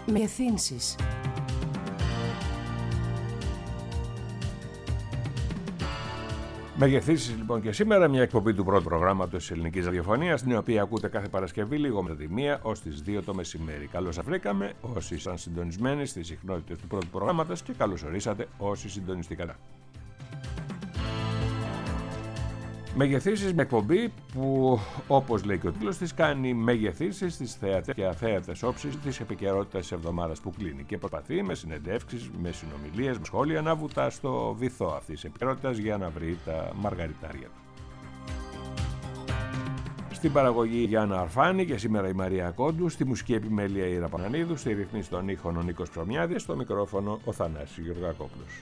Μεγεθύνσεις. Μεγεθύνσεις λοιπόν και σήμερα, μια εκπομπή του πρώτου προγράμματος της ελληνικής ραδιοφωνίας, την οποία ακούτε κάθε Παρασκευή λίγο μετά τη 1 ως τις 2 το μεσημέρι. Καλώς σας βρήκαμε όσοι ήσαν συντονισμένοι στις συχνότητες του πρώτου προγράμματος και καλώς ορίσατε όσοι συντονιστήκατε. Μεγεθύνσεις, με εκπομπή που, όπως λέει και ο τίτλος της, κάνει μεγεθύνσεις στις θεατές και αθέατες όψεις της επικαιρότητας της εβδομάδας που κλείνει και προσπαθεί με συνεντεύξεις, με συνομιλίες, με σχόλια να βουτά στο βυθό αυτής της επικαιρότητας για να βρει τα μαργαριτάρια του. Στην παραγωγή Γιάννα Αρφάνη και σήμερα η Μαρία Κόντου, στη μουσική επιμέλεια η Ήρα Πανανίδου, στη ρυθμίση των ήχων ο Νίκος Ψωμιάδης, στο μικρόφωνο ο Θανάσης Γεωργακόπουλος.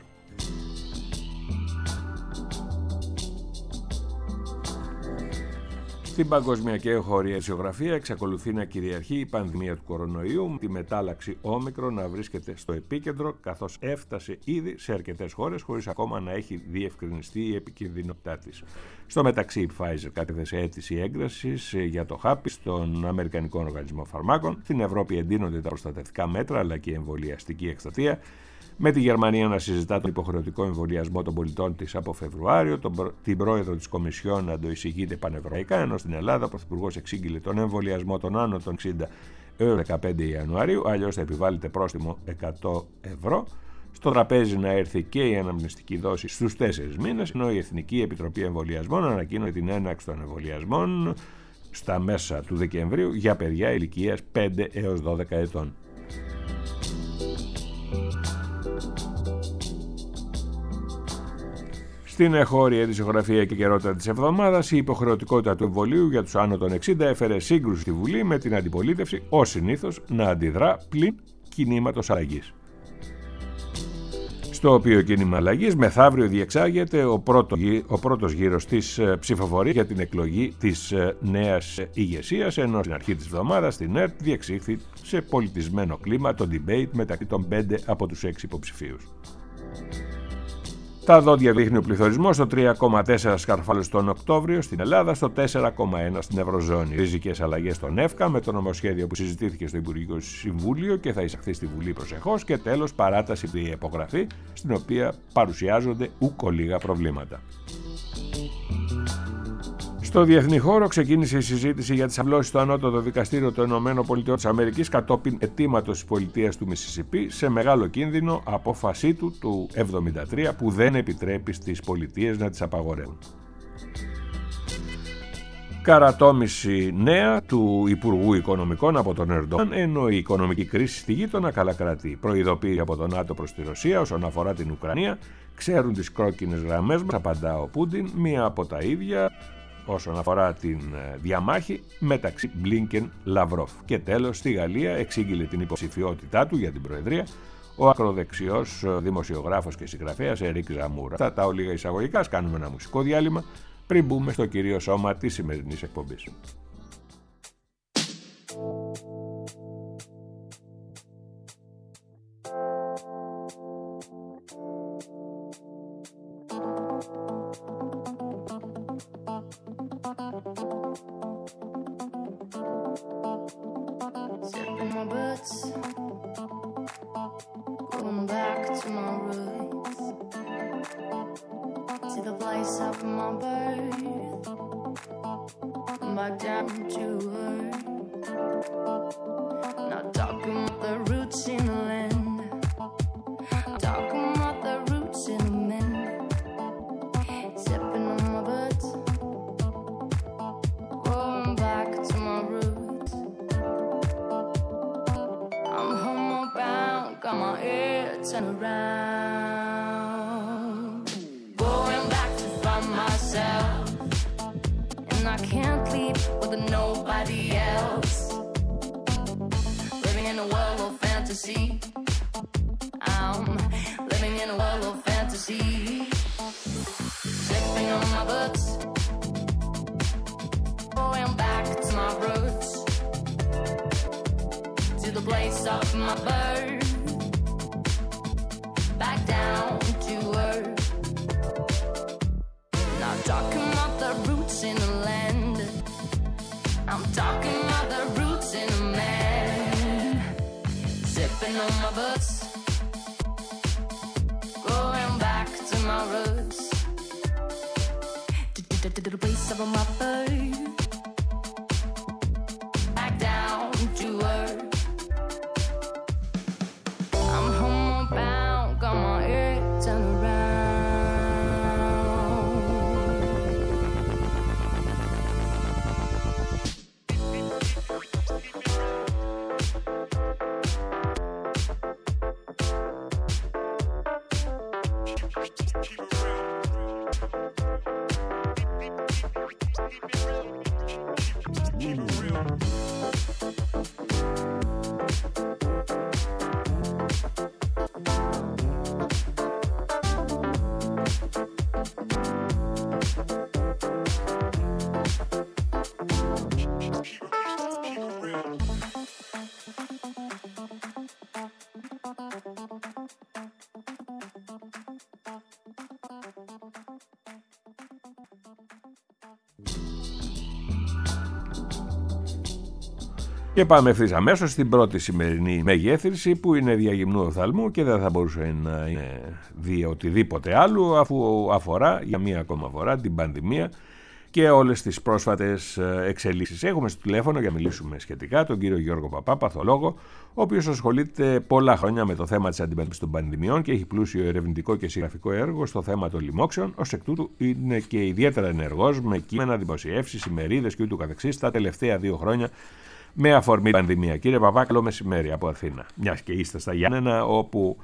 Στην παγκόσμια και εγχώρια ισιογραφία εξακολουθεί να κυριαρχεί η πανδημία του κορονοϊού, με τη μετάλλαξη όμικρον να βρίσκεται στο επίκεντρο, καθώς έφτασε ήδη σε αρκετές χώρες χωρίς ακόμα να έχει διευκρινιστεί η επικινδυνότητά της. Στο μεταξύ, η Pfizer κατέθεσε αίτηση έγκρασης για το χάπι στον Αμερικανικό Οργανισμό Φαρμάκων. Στην Ευρώπη εντείνονται τα προστατευτικά μέτρα αλλά και η εμβολιαστική εκστρατεία, με τη Γερμανία να συζητά τον υποχρεωτικό εμβολιασμό των πολιτών της από Φεβρουάριο, την πρόεδρο της Κομισιόν να το εισηγείται πανευρωπαϊκά, ενώ στην Ελλάδα ο Πρωθυπουργός εξήγηλε τον εμβολιασμό των άνω των 60 έως 15 Ιανουαρίου, αλλιώς θα επιβάλλεται πρόστιμο 100 ευρώ. Στο τραπέζι να έρθει και η αναμνηστική δόση στους 4 μήνες, ενώ η Εθνική Επιτροπή Εμβολιασμών ανακοίνωσε την έναρξη των εμβολιασμών στα μέσα του Δεκεμβρίου για παιδιά ηλικίας 5 έως 12 ετών. Στην εγχώρια ειδησιογραφία και καιρότητα της εβδομάδας, η υποχρεωτικότητα του εμβολίου για τους άνω των 60 έφερε σύγκρουση στη Βουλή, με την αντιπολίτευση ως συνήθως να αντιδρά πλην κινήματος αλλαγής. Στο οποίο κίνημα αλλαγής μεθαύριο διεξάγεται ο πρώτος γύρος της ψηφοφορίας για την εκλογή της νέας ηγεσίας, ενώ στην αρχή της εβδομάδας στην ΕΡΤ διεξήχθη σε πολιτισμένο κλίμα το debate μεταξύ των 5 από τους 6 υποψηφίους. Τα δόντια δείχνει ο πληθωρισμός στο 3,4 σκαρφάλους τον Οκτώβριο στην Ελλάδα, στο 4,1 στην Ευρωζώνη. Ριζικές αλλαγές στον ΕΦΚΑ με το νομοσχέδιο που συζητήθηκε στο Υπουργικό Συμβούλιο και θα εισαχθεί στη Βουλή προσεχώς, και τέλος παράταση για υπογραφή, στην οποία παρουσιάζονται ούκο λίγα προβλήματα. Στο διεθνή χώρο ξεκίνησε η συζήτηση για τις αυλώσεις στο Ανώτατο Δικαστήριο των ΗΠΑ κατόπιν αιτήματος της πολιτείας του Μισισιπί, σε μεγάλο κίνδυνο απόφασή του 1973 που δεν επιτρέπει στις πολιτείες να τις απαγορεύουν. Καρατόμηση νέα του Υπουργού Οικονομικών από τον Ερντογάν, ενώ η οικονομική κρίση στη γείτονα καλά κρατεί. Προειδοποίηση από τον ΝΑΤΟ προς τη Ρωσία όσον αφορά την Ουκρανία. Ξέρουν τις κόκκινες γραμμές μας, απαντά ο Πούτιν, μία από τα ίδια όσον αφορά την διαμάχη μεταξύ Μπλίνκεν-Λαυρόφ. Και τέλος, στη Γαλλία εξήγηλε την υποψηφιότητά του για την Προεδρία ο ακροδεξιός δημοσιογράφος και συγγραφέας Ερίκ Ζαμούρα. Αυτά τα ολίγα εισαγωγικά, κάνουμε ένα μουσικό διάλειμμα πριν μπούμε στο κυρίω σώμα της σημερινής εκπομπής. I'm talking about the roots in a man. Sipping hopping on my bus, going back to my roots, to the place of my birth, back down to earth. I'm homeward bound, got my ear turned around. Και πάμε ευθύς αμέσως στην πρώτη σημερινή μεγέθυνση, που είναι διαγυμνού οφθαλμού και δεν θα μπορούσε να είναι δι' οτιδήποτε άλλο, αφού αφορά για μία ακόμα φορά την πανδημία και όλες τις πρόσφατες εξελίξεις. Έχουμε στο τηλέφωνο για να μιλήσουμε σχετικά τον κύριο Γιώργο Παπά, παθολόγο, ο οποίος ασχολείται πολλά χρόνια με το θέμα της αντιμετώπισης των πανδημιών και έχει πλούσιο ερευνητικό και συγγραφικό έργο στο θέμα των λοιμόξεων. Ως εκ τούτου είναι και ιδιαίτερα ενεργός με κείμενα, δημοσιεύσεις, ημερίδες και ούτου καθεξής τα τελευταία 2 χρόνια με αφορμή την πανδημία. Κύριε Παπά, καλό μεσημέρι από Αθήνα. Μιας και είστε στα Γιάννενα, όπου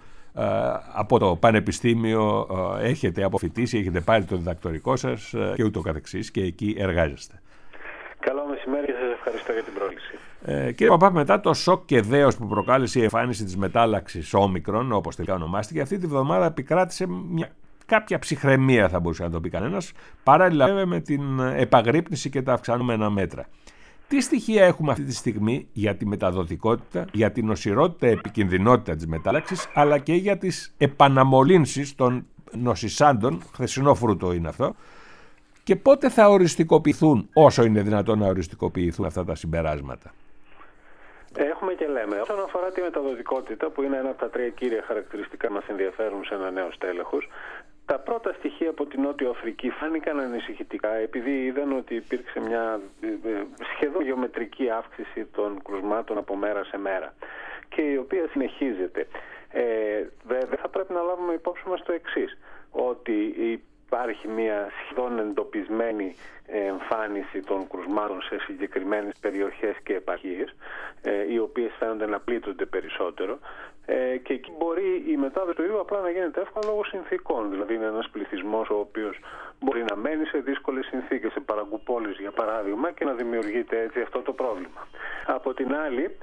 από το Πανεπιστήμιο έχετε αποφοιτήσει, έχετε πάρει το διδακτορικό σας και ούτω καθεξής και εκεί εργάζεστε. Καλό μεσημέρι και σας ευχαριστώ για την πρόληψη. Κύριε Παπά, μετά το σοκ και δέος που προκάλεσε η εμφάνιση της μετάλλαξης όμικρον, όπως τελικά ονομάστηκε, αυτή τη βδομάδα επικράτησε κάποια ψυχραιμία, θα μπορούσε να το πει κανένας, παράλληλα βέβαια με την επαγρύπνηση και τα αυξανόμενα μέτρα. Τι στοιχεία έχουμε αυτή τη στιγμή για τη μεταδοτικότητα, για την νοσηρότητα, επικινδυνότητα της μετάλλαξης, αλλά και για τις επαναμολύνσεις των νοσησάντων, χθεσινό φρούτο είναι αυτό, και πότε θα οριστικοποιηθούν, όσο είναι δυνατόν να οριστικοποιηθούν αυτά τα συμπεράσματα? Έχουμε και λέμε. Όσον αφορά τη μεταδοτικότητα, που είναι ένα από τα 3 κύρια χαρακτηριστικά που μας ενδιαφέρουν σε ένα νέο στέλεχος, τα πρώτα στοιχεία από την Νότιο Αφρική φάνηκαν ανησυχητικά, επειδή είδαν ότι υπήρξε μια σχεδόν γεωμετρική αύξηση των κρουσμάτων από μέρα σε μέρα, και η οποία συνεχίζεται. Βέβαια θα πρέπει να λάβουμε υπόψη μας το εξής, ότι υπάρχει μια σχεδόν εντοπισμένη εμφάνιση των κρουσμάτων σε συγκεκριμένες περιοχές και επαρχίες, οι οποίες φαίνονται να πλήττονται περισσότερο, και εκεί μπορεί η μετάδοση του ιού απλά να γίνεται εύκολα λόγω συνθήκων. Δηλαδή είναι ένας πληθυσμός ο οποίος μπορεί να μένει σε δύσκολες συνθήκες, σε παραγκουπόλεις για παράδειγμα, και να δημιουργείται έτσι αυτό το πρόβλημα. Από την άλλη,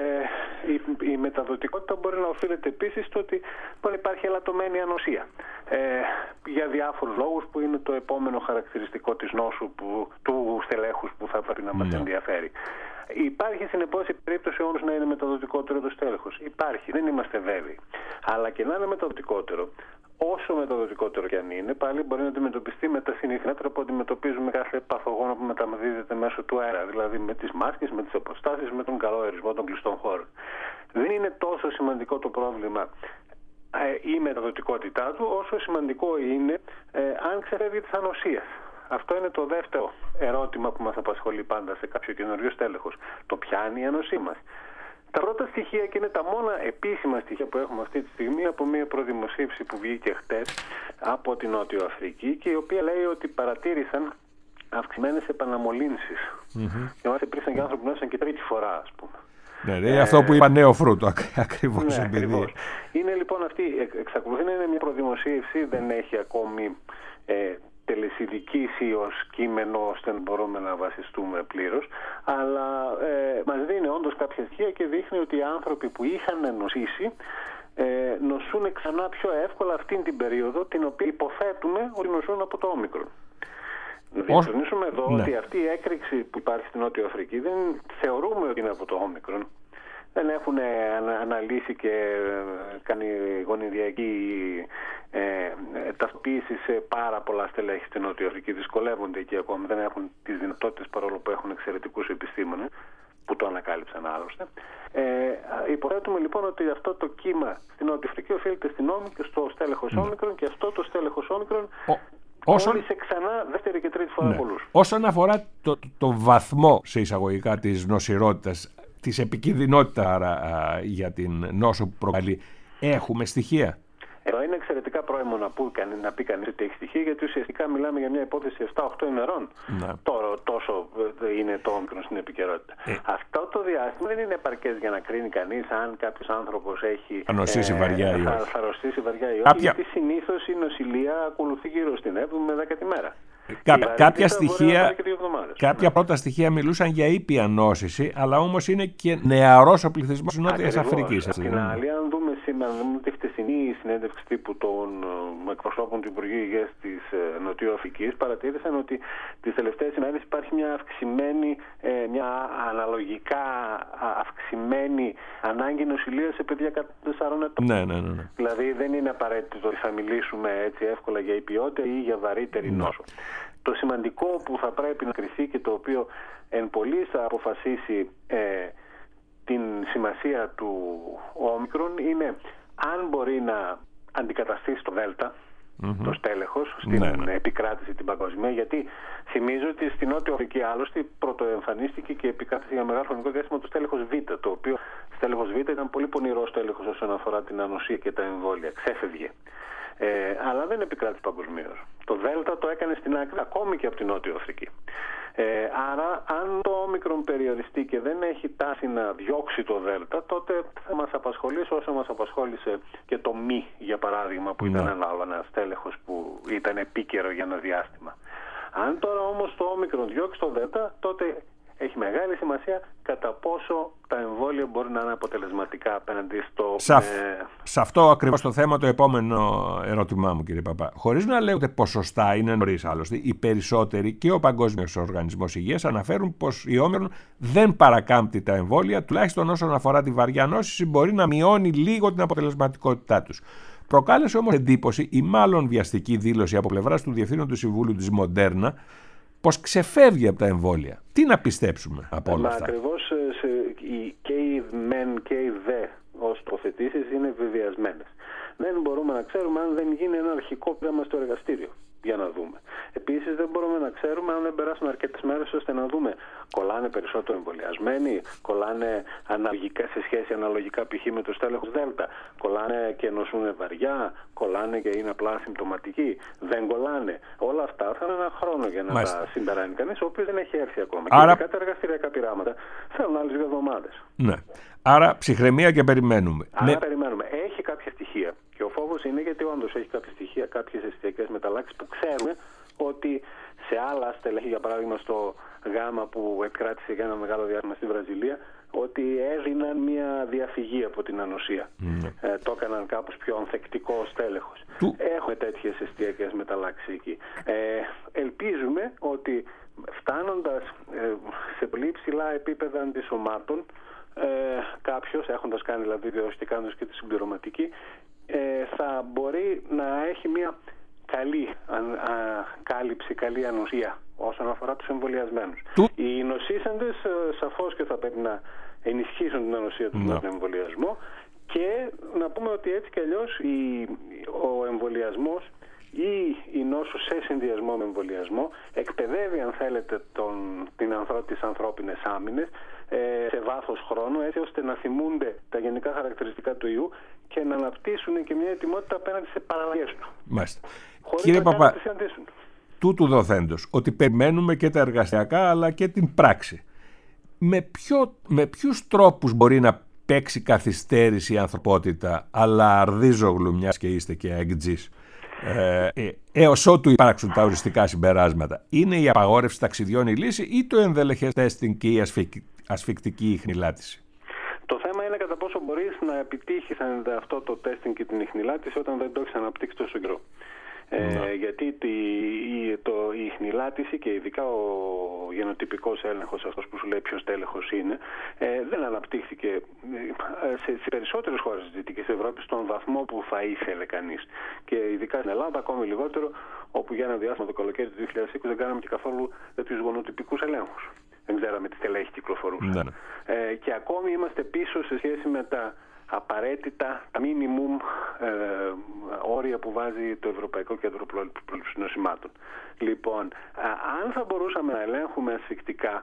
η μεταδοτικότητα μπορεί να οφείλεται επίσης στο ότι υπάρχει ελαττωμένη ανοσία, για διάφορους λόγους, που είναι το επόμενο χαρακτηριστικό της νόσου του στελέχους που θα πρέπει να μας ενδιαφέρει. Υπάρχει συνεπώς η περίπτωση όμως να είναι μεταδοτικότερο το στέλεχος. Υπάρχει, δεν είμαστε βέβαιοι. Αλλά και να είναι μεταδοτικότερο, όσο μεταδοτικότερο και αν είναι, πάλι μπορεί να αντιμετωπιστεί με τα συνήθεια μέτρα που αντιμετωπίζουμε κάθε παθογόνο που μεταδίδεται μέσω του αέρα. Δηλαδή με τις μάσκες, με τις αποστάσεις, με τον καλό αερισμό των κλειστών χώρων. Δεν είναι τόσο σημαντικό το πρόβλημα η μεταδοτικότητά του, όσο σημαντικό είναι αν ξεφεύγει της ανοσίας. Αυτό είναι το δεύτερο ερώτημα που μας απασχολεί πάντα σε κάποιο καινούριο στέλεχος. Το πιάνει η ανοσία μας. Τα πρώτα στοιχεία, και είναι τα μόνα επίσημα στοιχεία που έχουμε αυτή τη στιγμή, από μια προδημοσίευση που βγήκε χτες από την Νότιο Αφρική, και η οποία λέει ότι παρατήρησαν αυξημένες επαναμολύνσεις. Και μας επρίσαν και άνθρωποι που νόσησαν και τρίτη φορά, ας πούμε. Ναι, αυτό που είπα νέο φρούτο ακριβώς. Ναι, ακριβώς. Είναι λοιπόν αυτή, εξακολουθεί να είναι μια προδημοσίευση, δεν έχει ακόμη τελεσιδικήσει ως κείμενο ώστε να μπορούμε να βασιστούμε πλήρως, αλλά μας δίνει όντως κάποια στοιχεία και δείχνει ότι οι άνθρωποι που είχαν νοσήσει νοσούν ξανά πιο εύκολα αυτήν την περίοδο, την οποία υποθέτουμε ότι νοσούν από το όμικρον. Να διευκρινίσουμε εδώ ότι αυτή η έκρηξη που υπάρχει στην Νότιο Αφρική δεν θεωρούμε ότι είναι από το όμικρον. Δεν έχουν αναλύσει και κάνει γονιδιακή ταυτοποίηση σε πάρα πολλά στελέχη στην Νότια Αφρική. Δυσκολεύονται εκεί ακόμη, δεν έχουν τις δυνατότητες, παρόλο που έχουν εξαιρετικούς επιστήμονες. που το ανακάλυψαν άλλωστε. Υποθέτουμε λοιπόν ότι αυτό το κύμα στην Νότια Αφρική οφείλεται στο στέλεχος όμικρον και αυτό το στέλεχος όμικρον κόλλησε ξανά δεύτερη και τρίτη φορά πολλούς. Όσον αφορά το βαθμό σε εισαγωγικά της νοσηρότητας, της επικινδυνότητα για την νόσο που προκαλεί, έχουμε στοιχεία? Εδώ είναι εξαιρετικά πρόημο να πει κανείς ότι έχει στοιχεία, γιατί ουσιαστικά μιλάμε για μια υπόθεση 7-8 ημερών. Τώρα τόσο είναι το όμικρον στην επικαιρότητα. Αυτό το διάστημα δεν είναι επαρκές για να κρίνει κανείς αν κάποιος άνθρωπος έχει αρρωστήσει βαριά ή όχι. Θα αρρωστήσει βαριά ή όχι, γιατί συνήθως η νοσηλεία ακολουθεί γύρω στην 7η με 10η μέρα. Κάποια πρώτα στοιχεία μιλούσαν για ήπια νόσηση, αλλά όμως είναι και νεαρός ο πληθυσμός της Νότιας Αφρικής. Απ' την άλλη, αν δούμε σήμερα τη χτεσινή συνέντευξη τύπου των εκπροσώπων του Υπουργείου Υγείας της Νοτιού Αφρικής, παρατήρησαν ότι τις τελευταίες ημέρες υπάρχει μια αναλογικά αυξημένη ανάγκη νοσηλείας σε παιδιά κάτω των 4 ετών. Ναι. Δηλαδή δεν είναι απαραίτητο ότι θα μιλήσουμε έτσι εύκολα για ιππιότητα ή για βαρύτερη νόσο. Το σημαντικό που θα πρέπει να κριθεί και το οποίο εν πολλοίς θα αποφασίσει την σημασία του όμικρον είναι αν μπορεί να αντικαταστήσει το Δέλτα, το στέλεχος, στην επικράτηση την παγκοσμία, γιατί θυμίζω ότι στην Νότια Αφρική άλλωστε πρωτοεμφανίστηκε και επικράτησε για μεγάλο χρονικό διάστημα το στέλεχος Β, το οποίο στέλεχος Β ήταν πολύ πονηρό στέλεχος όσον αφορά την ανοσία και τα εμβόλια, ξέφευγε. Αλλά δεν επικράτησε παγκοσμίως. Το Δέλτα το έκανε στην άκρη ακόμη και από την Νότια Αφρική. Άρα αν το όμικρον περιοριστεί και δεν έχει τάση να διώξει το Δέλτα, τότε θα μας απασχολήσει όσο μας απασχόλησε και το Μη, για παράδειγμα, που ήταν ένα στέλεχος που ήταν επίκαιρο για ένα διάστημα. Αν τώρα όμως το όμικρον διώξει το Δέλτα, τότε έχει μεγάλη σημασία κατά πόσο τα εμβόλια μπορούν να είναι αποτελεσματικά απέναντι στο... Σε αυτό ακριβώς το θέμα, το επόμενο ερώτημά μου, κύριε Παπά. Χωρίς να λέγονται ποσοστά, είναι νωρίς άλλωστε, οι περισσότεροι και ο Παγκόσμιος Οργανισμός Υγείας αναφέρουν πως η όμικρον δεν παρακάμπτει τα εμβόλια, τουλάχιστον όσον αφορά τη βαριά νόσηση, μπορεί να μειώνει λίγο την αποτελεσματικότητά τους. Προκάλεσε όμως εντύπωση η μάλλον βιαστική δήλωση από πλευράς του Διευθύνοντο Συμβούλου της Μοντέρνα πως ξεφεύγει από τα εμβόλια. Τι να πιστέψουμε από όλα αυτά? Ακριβώς και οι μεν και οι δε ως τοποθετήσεις είναι βεβαιασμένες. Δεν μπορούμε να ξέρουμε αν δεν γίνει ένα αρχικό πείραμα στο εργαστήριο για να δούμε. Επίσης δεν μπορούμε να ξέρουμε αν δεν περάσουν αρκετές μέρες ώστε να δούμε κολλάνε περισσότερο εμβολιασμένοι, κολλάνε αναλογικά, σε σχέση αναλογικά π.χ. με το στέλεχος Δέλτα, κολλάνε και νοσούν βαριά, κολλάνε και είναι απλά ασυμπτωματικοί, δεν κολλάνε. Όλα αυτά θα είναι ένα χρόνο για να τα συμπεράνει κανείς, ο οποίος δεν έχει έρθει ακόμα. Άρα... Και τα εργαστηριακά πειράματα θέλουν άλλες 2 εβδομάδες. Ναι. Άρα ψυχραιμία και περιμένουμε. Περιμένουμε. Έχει κάποια στοιχεία. Και ο φόβος είναι γιατί όντως έχει κάποια στοιχεία, κάποιες αισθητικές μεταλλάξεις που ξέρουμε ότι σε άλλα στελέχη, για παράδειγμα στο Γάμα που επικράτησε για ένα μεγάλο διάστημα στη Βραζιλία, ότι έδιναν μια διαφυγή από την ανοσία. Το έκαναν κάπως πιο ανθεκτικό στέλεχος. Έχουμε τέτοιες αισθητικές μεταλλάξεις εκεί. Ελπίζουμε ότι φτάνοντας σε πολύ ψηλά επίπεδα αντισωμάτων, κάποιος, έχοντας κάνει δηλαδή διαγνωστικά και τη συμπληρωματική, θα μπορεί να έχει μια καλή κάλυψη, καλή ανοσία όσον αφορά τους εμβολιασμένους. Οι νοσήσαντες σαφώς και θα πρέπει να ενισχύσουν την ανοσία τους με τον εμβολιασμό, και να πούμε ότι έτσι κι αλλιώς ο εμβολιασμός ή η νόσο σε συνδυασμό με εμβολιασμό εκπαιδεύει, αν θέλετε, τις ανθρώπινες άμυνες σε βάθος χρόνου, έτσι ώστε να θυμούνται τα γενικά χαρακτηριστικά του ιού και να αναπτύσσουν και μια ετοιμότητα απέναντι σε παραλλαγές του. Μάλιστα. Χωρίς Κύριε να Παπά, τις συναντήσουν. Τούτου δοθέντος, ότι περιμένουμε και τα εργασιακά αλλά και την πράξη. Με ποιους τρόπους μπορεί να παίξει καθυστέρηση η ανθρωπότητα, αλλά Αρδίζογλου, μιας και είστε και εκτζής, έως ότου υπάρξουν τα οριστικά συμπεράσματα? Είναι η απαγόρευση ταξιδιών η λύση ή το ενδελεχές τέστινγκ και η ασφυκτική ιχνηλάτηση? Το θέμα είναι κατά πόσο μπορείς να επιτύχεις αυτό το τέστινγκ και την ιχνηλάτηση όταν δεν το έχεις αναπτύξει τόσο καιρό. Γιατί η ιχνηλάτηση και ειδικά ο γενοτυπικός έλεγχος, αυτός που σου λέει ποιος τέλεχος είναι, δεν αναπτύχθηκε σε περισσότερες χώρες της Δυτικής Ευρώπης στον βαθμό που θα ήθελε κανείς. Και ειδικά στην Ελλάδα ακόμη λιγότερο, όπου για ένα διάστημα το καλοκαίρι του 2020 δεν κάναμε και καθόλου τους γενοτυπικούς ελέγχους. δεν ξέραμε τι στελέχη κυκλοφορούσαν. Ναι. Και ακόμη είμαστε πίσω σε σχέση με τα απαραίτητα, τα minimum όρια που βάζει το Ευρωπαϊκό Κέντρο Πρόληψης Νοσημάτων. Λοιπόν, αν θα μπορούσαμε να ελέγχουμε ασφυκτικά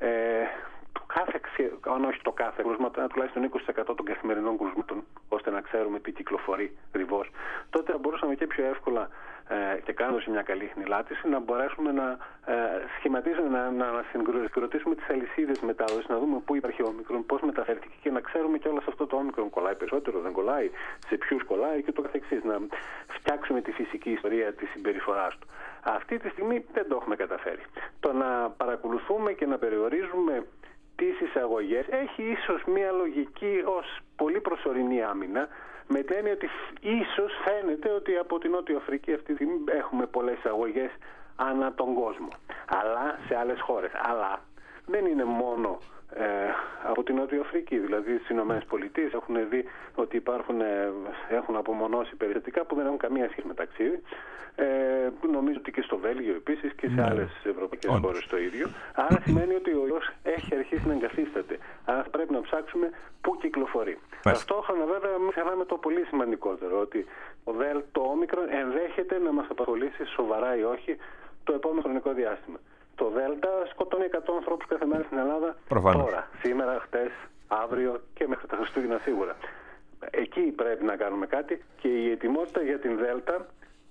αν όχι το κάθε κρούσμα, τουλάχιστον 20% των καθημερινών κρούσματων, ώστε να ξέρουμε τι κυκλοφορεί ακριβώς, τότε θα μπορούσαμε και πιο εύκολα και κάνοντας μια καλή χνηλάτιση να μπορέσουμε να σχηματίσουμε, να συγκροτήσουμε τις αλυσίδες μετάδοσης, να δούμε πού υπάρχει όμικρον, πώς μεταφέρθηκε και να ξέρουμε κιόλας αυτό το όμικρον κολλάει περισσότερο, δεν κολλάει, σε ποιους κολλάει και το καθεξής. Να φτιάξουμε τη φυσική ιστορία της συμπεριφοράς του. Αυτή τη στιγμή δεν το έχουμε καταφέρει. Το να παρακολουθούμε και να περιορίζουμε τις εισαγωγές έχει ίσως μια λογική ως πολύ προσωρινή άμυνα, με την έννοια ότι ίσως φαίνεται ότι από την Νότια Αφρική αυτή τη στιγμή έχουμε πολλές εισαγωγές ανά τον κόσμο, αλλά σε άλλες χώρες. Αλλά δεν είναι μόνο από την Νότια Αφρική, δηλαδή στις Ηνωμένες Πολιτείες έχουν δει ότι έχουν απομονώσει περιστατικά που δεν έχουν καμία σχέση με ταξίδι. Νομίζω ότι και στο Βέλγιο επίσης και σε άλλες ευρωπαϊκές χώρες το ίδιο. Άρα σημαίνει ότι ο ιός έχει αρχίσει να εγκαθίσταται. Άρα πρέπει να ψάξουμε πού κυκλοφορεί. Ταυτόχρονα βέβαια μην ξεχνάμε το πολύ σημαντικότερο, ότι το όμικρον ενδέχεται να μας απασχολήσει σοβαρά ή όχι το επόμενο χρονικό διάστημα. Το Δέλτα σκοτώνει 100 ανθρώπους κάθε μέρα στην Ελλάδα. Προφανώς. Τώρα, σήμερα, χτες, αύριο και μέχρι τα Χριστούγεννα σίγουρα. Εκεί πρέπει να κάνουμε κάτι και η ετοιμότητα για την Δέλτα,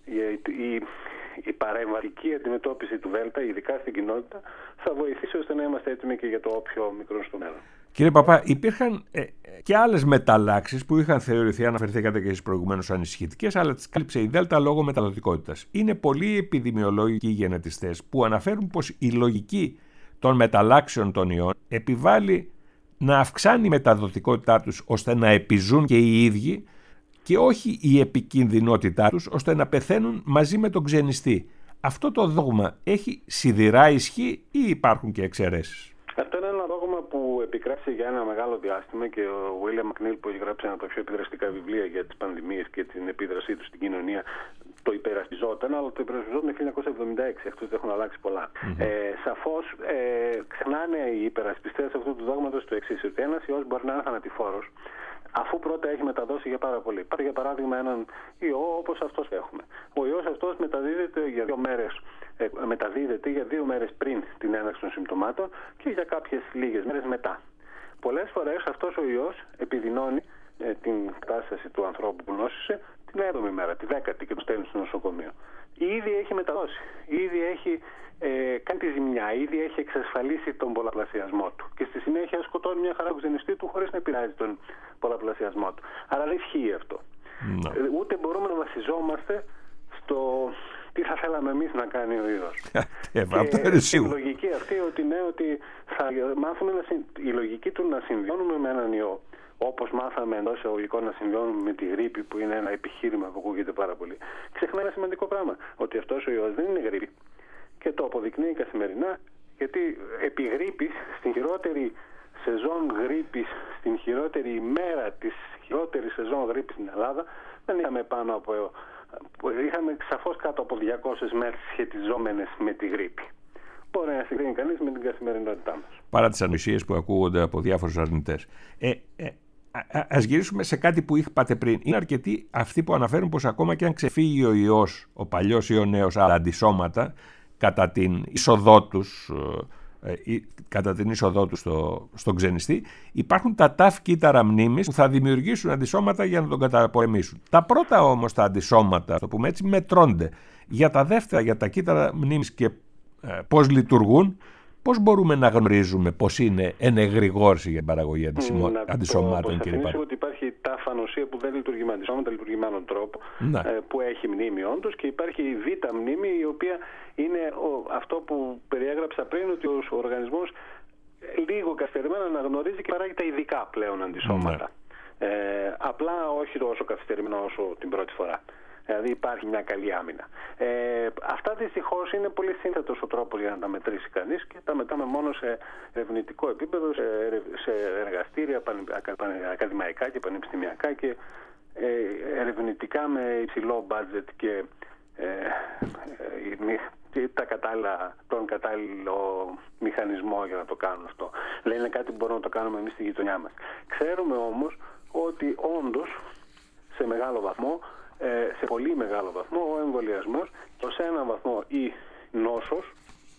η παρεμβατική αντιμετώπιση του Δέλτα, ειδικά στην κοινότητα, θα βοηθήσει ώστε να είμαστε έτοιμοι και για το όποιο μικρό στο μέλλον. Κύριε Παπά, υπήρχαν και άλλες μεταλλάξεις που είχαν θεωρηθεί, αναφερθήκατε και εσείς προηγουμένως, ανησυχητικές, αλλά τις κάλυψε η Δέλτα λόγω μεταδοτικότητας. Είναι πολλοί επιδημιολόγοι γενετιστές που αναφέρουν πως η λογική των μεταλλάξεων των ιών επιβάλλει να αυξάνει η μεταδοτικότητά τους ώστε να επιζούν και οι ίδιοι και όχι η επικινδυνότητά τους ώστε να πεθαίνουν μαζί με τον ξενιστή. Αυτό το δόγμα έχει σιδηρά ισχύ ή υπάρχουν και εξαιρέσεις? Αυτό είναι ένα δόγμα που επικράτησε για ένα μεγάλο διάστημα και ο William McNeill, που έχει γράψει ένα από τα πιο επιδραστικά βιβλία για τις πανδημίες και την επίδρασή του στην κοινωνία, το υπερασπιζόταν, αλλά το υπερασπιζόταν το 1976, εκτός ότι έχουν αλλάξει πολλά. Σαφώς ξεχνάνε οι υπερασπιστές αυτού του δόγματος το εξής, ότι ένας ιός μπορεί να είναι θανατηφόρος, αφού πρώτα έχει μεταδώσει για πάρα πολύ. Πάρε για παράδειγμα έναν ιό όπως αυτός έχουμε. Ο ιός αυτός μεταδίδεται για 2 μέρες. Μεταδίδεται για 2 μέρες πριν την έναρξη των συμπτωμάτων και για κάποιες λίγες μέρες μετά. Πολλές φορές αυτός ο ιός επιδεινώνει την κατάσταση του ανθρώπου που νόσησε την 7η μέρα, τη 10η και τον στέλνει στο νοσοκομείο. Ήδη έχει μεταδώσει, ήδη έχει κάνει τη ζημιά, ήδη έχει εξασφαλίσει τον πολλαπλασιασμό του και στη συνέχεια σκοτώνει μια χαρά του ξενιστή του χωρίς να επηρεάζει τον πολλαπλασιασμό του. Άρα δεν ισχύει αυτό. Ούτε μπορούμε να βασιζόμαστε στο τι θα θέλαμε εμείς να κάνει ο ιός. Και η λογική αυτή ότι ναι, ότι θα μάθουμε η λογική του να συνδυώνουμε με έναν ιό, όπως μάθαμε εντός εισαγωγικών να συνδυώνουμε με τη γρίπη, που είναι ένα επιχείρημα που ακούγεται πάρα πολύ. Ξεχνάμε ένα σημαντικό πράγμα, ότι αυτός ο ιός δεν είναι γρίπη. Και το αποδεικνύει καθημερινά, γιατί επί γρίπης, στην χειρότερη σεζόν γρίπης, στην χειρότερη ημέρα της χειρότερης σεζόν γρίπης στην Ελλάδα, δεν είχαμε πάνω από... Είχαμε σαφώς κάτω από 200 μέρες σχετιζόμενες με τη γρίπη. Μπορεί να συγκρίνει κανείς με την καθημερινότητά μας. Παρά τις ανοησίες που ακούγονται από διάφορους αρνητές. Ας γυρίσουμε σε κάτι που είπατε πριν. Είναι αρκετοί αυτοί που αναφέρουν πως ακόμα και αν ξεφύγει ο ιός, ο παλιός ή ο νέος, αλλά αντισώματα, κατά την είσοδό τους στον ξενιστή, υπάρχουν τα ταφ κύτταρα μνήμης που θα δημιουργήσουν αντισώματα για να τον καταπολεμήσουν. Τα πρώτα όμως τα αντισώματα, το πούμε έτσι, μετρώνται. Για τα δεύτερα, για τα κύτταρα μνήμης και πώς λειτουργούν, πώς μπορούμε να γνωρίζουμε πώς είναι ενεγρηγόρση για την παραγωγή αντισωμάτων, κύριε Παπά? Ότι υπάρχει ταφανοσία που δεν λειτουργεί με αντισώματα, λειτουργεί με έναν τρόπο που έχει μνήμη όντως, και υπάρχει η β' μνήμη, η οποία είναι αυτό που περιέγραψα πριν, ότι ο οργανισμός λίγο καθυστερημένα αναγνωρίζει και παράγει τα ειδικά πλέον αντισώματα. Απλά όχι τόσο καθυστερημένα όσο την πρώτη φορά. Δηλαδή υπάρχει μια καλή άμυνα. Αυτά δυστυχώς είναι πολύ σύνθετος ο τρόπος για να τα μετρήσει κανείς, και τα μετάμε μόνο σε ερευνητικό επίπεδο, σε εργαστήρια ακαδημαϊκά και πανεπιστημιακά και ερευνητικά με υψηλό budget και τον κατάλληλο μηχανισμό για να το κάνουν αυτό. Λέει είναι κάτι που μπορούμε να το κάνουμε εμείς στη γειτονιά μας. Ξέρουμε όμως ότι όντως σε μεγάλο βαθμό, σε πολύ μεγάλο βαθμό, ο εμβολιασμός ως έναν βαθμό η νόσος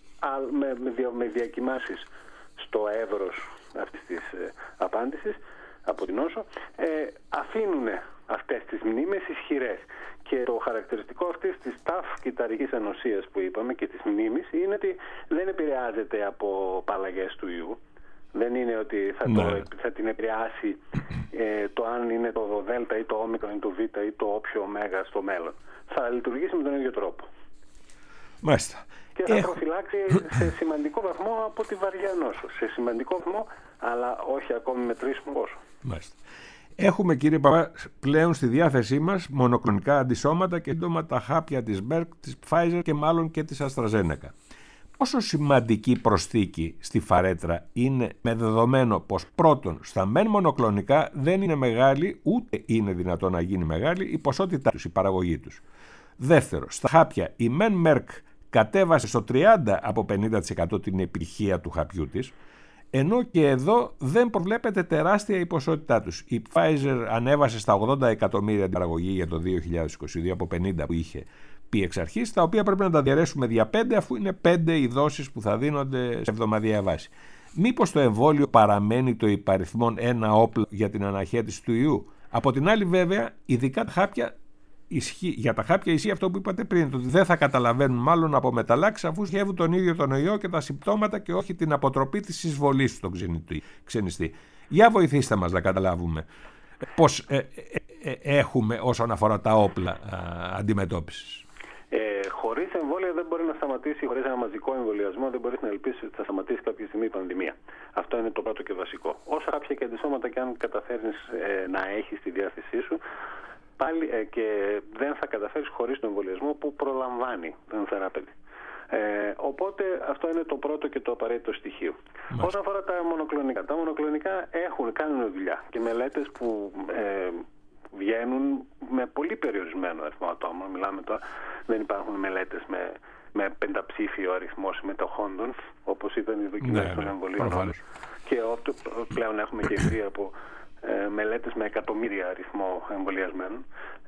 με διακοιμάσεις στο εύρος αυτής της απάντησης από την νόσο αφήνουν αυτές τις μνήμες ισχυρές. Και το χαρακτηριστικό αυτής της ταφ κυταρικής ανοσίας που είπαμε και της μνήμης είναι ότι δεν επηρεάζεται από απαλλαγές του ιού. Δεν είναι ότι θα την επηρεάσει το αν είναι το δέλτα ή το όμικρον ή το β ή το όποιο ωμέγα στο μέλλον. Θα λειτουργήσει με τον ίδιο τρόπο. Μάλιστα. Και θα προφυλάξει σε σημαντικό βαθμό από τη βαριά νόσο. Σε σημαντικό βαθμό, αλλά όχι ακόμη μετρήσιμο πόσο. Μάλιστα. Έχουμε, κύριε Παπά, πλέον στη διάθεσή μας μονοκλονικά αντισώματα και σύντομα τα χάπια της Merck, της Pfizer και μάλλον και της AstraZeneca. Πόσο σημαντική προσθήκη στη φαρέτρα είναι, με δεδομένο πως πρώτον στα μεν μονοκλονικά δεν είναι μεγάλη, ούτε είναι δυνατόν να γίνει μεγάλη η ποσότητά τους, η παραγωγή τους. Δεύτερο, στα χάπια η μεν Merck κατέβασε στο 30 από 50% την επιτυχία του χαπιού της, ενώ και εδώ δεν προβλέπεται τεράστια η ποσότητά τους. Η Pfizer ανέβασε στα 80 εκατομμύρια την παραγωγή για το 2022 από 50 που είχε πει εξ αρχής, τα οποία πρέπει να τα διαρρέσουμε δια 5, αφού είναι 5 οι δόσεις που θα δίνονται σε εβδομαδιαία βάση. Μήπως το εμβόλιο παραμένει το υπαριθμόν ένα όπλο για την αναχέτηση του ιού? Από την άλλη, βέβαια, ειδικά τα χάπια για τα χάπια ισχύει αυτό που είπατε πριν, ότι δεν θα καταλαβαίνουν μάλλον από μεταλλάξεις αφού σχεύουν τον ίδιο τον ιό και τα συμπτώματα και όχι την αποτροπή της εισβολής στον ξενιστή. Για βοηθήστε μας να καταλάβουμε πώς έχουμε όσον αφορά τα όπλα αντιμετώπισης. Χωρίς εμβόλια δεν μπορεί να σταματήσει, χωρίς ένα μαζικό εμβολιασμό δεν μπορείς να ελπίσεις ότι θα σταματήσει κάποια στιγμή η πανδημία. Αυτό είναι το πρώτο και βασικό. Όσα χάπια και αντισώματα και αν καταφέρνεις να έχεις στη διάθεσή σου, πάλι και δεν θα καταφέρεις χωρίς τον εμβολιασμό που προλαμβάνει, δεν θεράπευει. Οπότε αυτό είναι το πρώτο και το απαραίτητο στοιχείο. Όσον αφορά τα μονοκλονικά κάνουν δουλειά και μελέτες που βγαίνουν με πολύ περιορισμένο αριθμό ατόμων. Μιλάμε τώρα, δεν υπάρχουν μελέτες με πενταψήφιο αριθμό συμμετοχόντων, όπως ήταν οι δοκιμές των εμβολίων. Και πλέον έχουμε και εμπειρία από μελέτες με εκατομμύρια αριθμό εμβολιασμένων.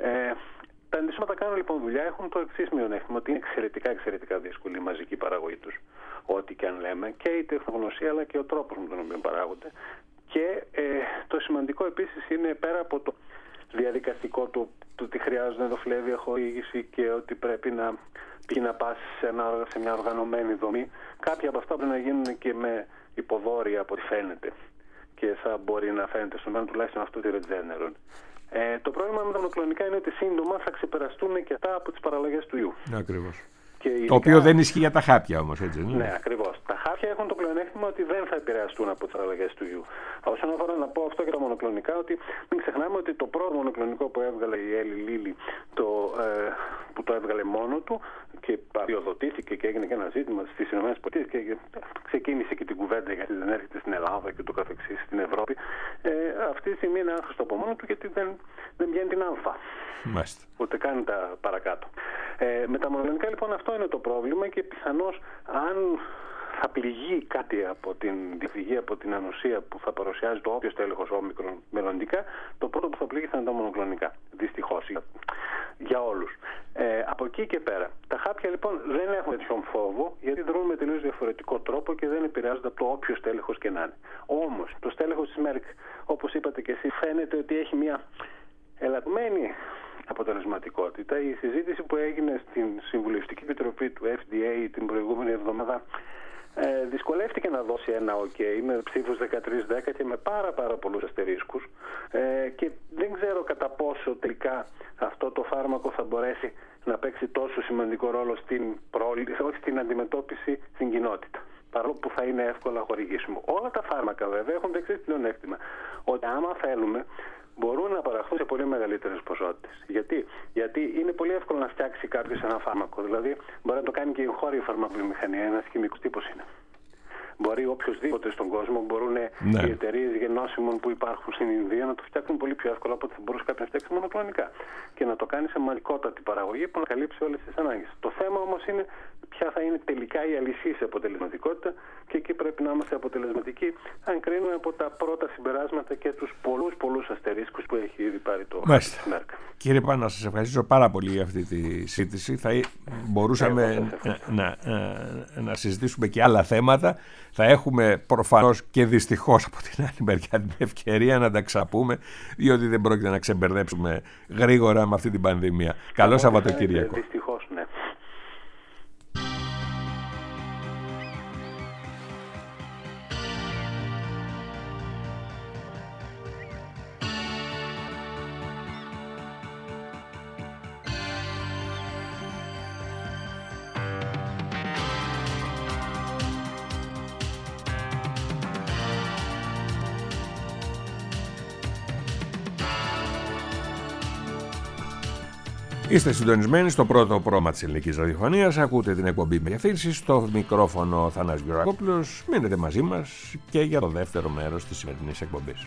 Τα αντισώματα κάνουν λοιπόν δουλειά, έχουν το εξής μειονέκτημα, ότι είναι εξαιρετικά δύσκολη η μαζική παραγωγή τους. Ό,τι και αν λέμε, και η τεχνογνωσία αλλά και ο τρόπος με τον οποίο παράγονται. Και το σημαντικό επίσης είναι, πέρα από το διαδικαστικό του ότι χρειάζονται ενδοφλέβεια χορήγηση και ότι πρέπει να πας σε μια οργανωμένη δομή, κάποια από αυτά πρέπει να γίνουν και με υποδόρια από ό,τι φαίνεται. Και θα μπορεί να φαίνεται στον μέλλον, τουλάχιστον αυτό τη Regeneron. Το πρόβλημα με τα μονοκλονικά είναι ότι σύντομα θα ξεπεραστούν και αυτά από τις παραλλαγές του ιού. Ακριβώς. Το οποίο δεν ισχύει για τα χάπια όμως, έτσι. Ναι, ακριβώς. Τα χάπια έχουν το πλεονέκτημα ότι δεν θα επηρεαστούν από τις παραλλαγές του ιού. Όσον αφορά να πω αυτό και τα μονοκλονικά, ότι μην ξεχνάμε ότι το πρώτο μονοκλονικό που έβγαλε η Έλλη Λίλη, που το έβγαλε μόνο του και αδειοδοτήθηκε και έγινε και ένα ζήτημα στις ΗΠΑ και ξεκίνησε και την κουβέντα γιατί δεν έρχεται στην Ελλάδα και το καθεξής στην Ευρώπη. Αυτή τη στιγμή είναι άχρηστο από μόνο του γιατί δεν βγαίνει την Α. Μάλιστα. Ούτε κάνει τα παρακάτω. Με τα μονοκλονικά λοιπόν αυτό είναι το πρόβλημα και πιθανώς αν θα πληγεί κάτι από την διαφυγή από την ανοσία που θα παρουσιάζει το όποιος τέλεχος όμικρον μελλοντικά, το πρώτο που θα πληγεί θα είναι τα μονοκλονικά. Δυστυχώς για όλους. Από εκεί και πέρα. Τα χάπια λοιπόν δεν έχουν τέτοιον φόβο γιατί δρούν με τελείως διαφορετικό τρόπο και δεν επηρεάζονται από το όποιος τέλεχος και να είναι. Όμως το στέλεχος της Merck, όπως είπατε και εσείς, φαίνεται ότι έχει μια ελαττωμένη αποτελεσματικότητα. Η συζήτηση που έγινε στην Συμβουλευτική Επιτροπή του FDA την προηγούμενη εβδομάδα δυσκολεύτηκε να δώσει ένα OK με ψήφους 13-10 και με πάρα πολλούς αστερίσκους και δεν ξέρω κατά πόσο τελικά αυτό το φάρμακο θα μπορέσει να παίξει τόσο σημαντικό ρόλο στην αντιμετώπιση στην κοινότητα. Παρόλο που θα είναι εύκολα χορηγήσιμο. Όλα τα φάρμακα βέβαια έχουν το εξής πλεονέκτημα. Ότι άμα θέλουμε μπορούν να παραχθούν σε πολύ μεγαλύτερες ποσότητες. Γιατί είναι πολύ εύκολο να φτιάξει κάποιος ένα φάρμακο. Δηλαδή μπορεί να το κάνει και η εγχώρια φαρμακοβιομηχανία, ένας χημικός τύπος είναι. Μπορεί οποιοδήποτε στον κόσμο, μπορούν οι εταιρείες γεννόσιμων που υπάρχουν στην Ινδία να το φτιάχνουν πολύ πιο εύκολα από ό,τι θα μπορούσε κάποιος να φτιάξει μονοκλονικά. Και να το κάνει σε μαζικότατη παραγωγή που να καλύψει όλες τις ανάγκες. Το θέμα όμως είναι ποια θα είναι τελικά η αλυσίση αποτελεσματικότητα, και εκεί πρέπει να είμαστε αποτελεσματικοί, αν κρίνουμε από τα πρώτα συμπεράσματα και τους πολλούς αστερίσκους που έχει ήδη πάρει το ΜΕΡΚ. Κύριε Πάνο, να σας ευχαριστήσω πάρα πολύ για αυτή τη συζήτηση. Θα μπορούσαμε να συζητήσουμε και άλλα θέματα. Θα έχουμε προφανώς και δυστυχώς από την άλλη μεριά την ευκαιρία να τα ξαπούμε, διότι δεν πρόκειται να ξεμπερδέψουμε γρήγορα με αυτή την πανδημία. Καλό Σαββατοκύριακο. Δυστυχώς, ναι. Είστε συντονισμένοι στο πρώτο πρόγραμμα της ελληνικής ραδιοφωνίας. Ακούτε την εκπομπή Μεγεθύνσης. Στο μικρόφωνο Θανάσης Γεωργακόπουλος. Μείνετε μαζί μας και για το δεύτερο μέρος της σημερινής εκπομπής.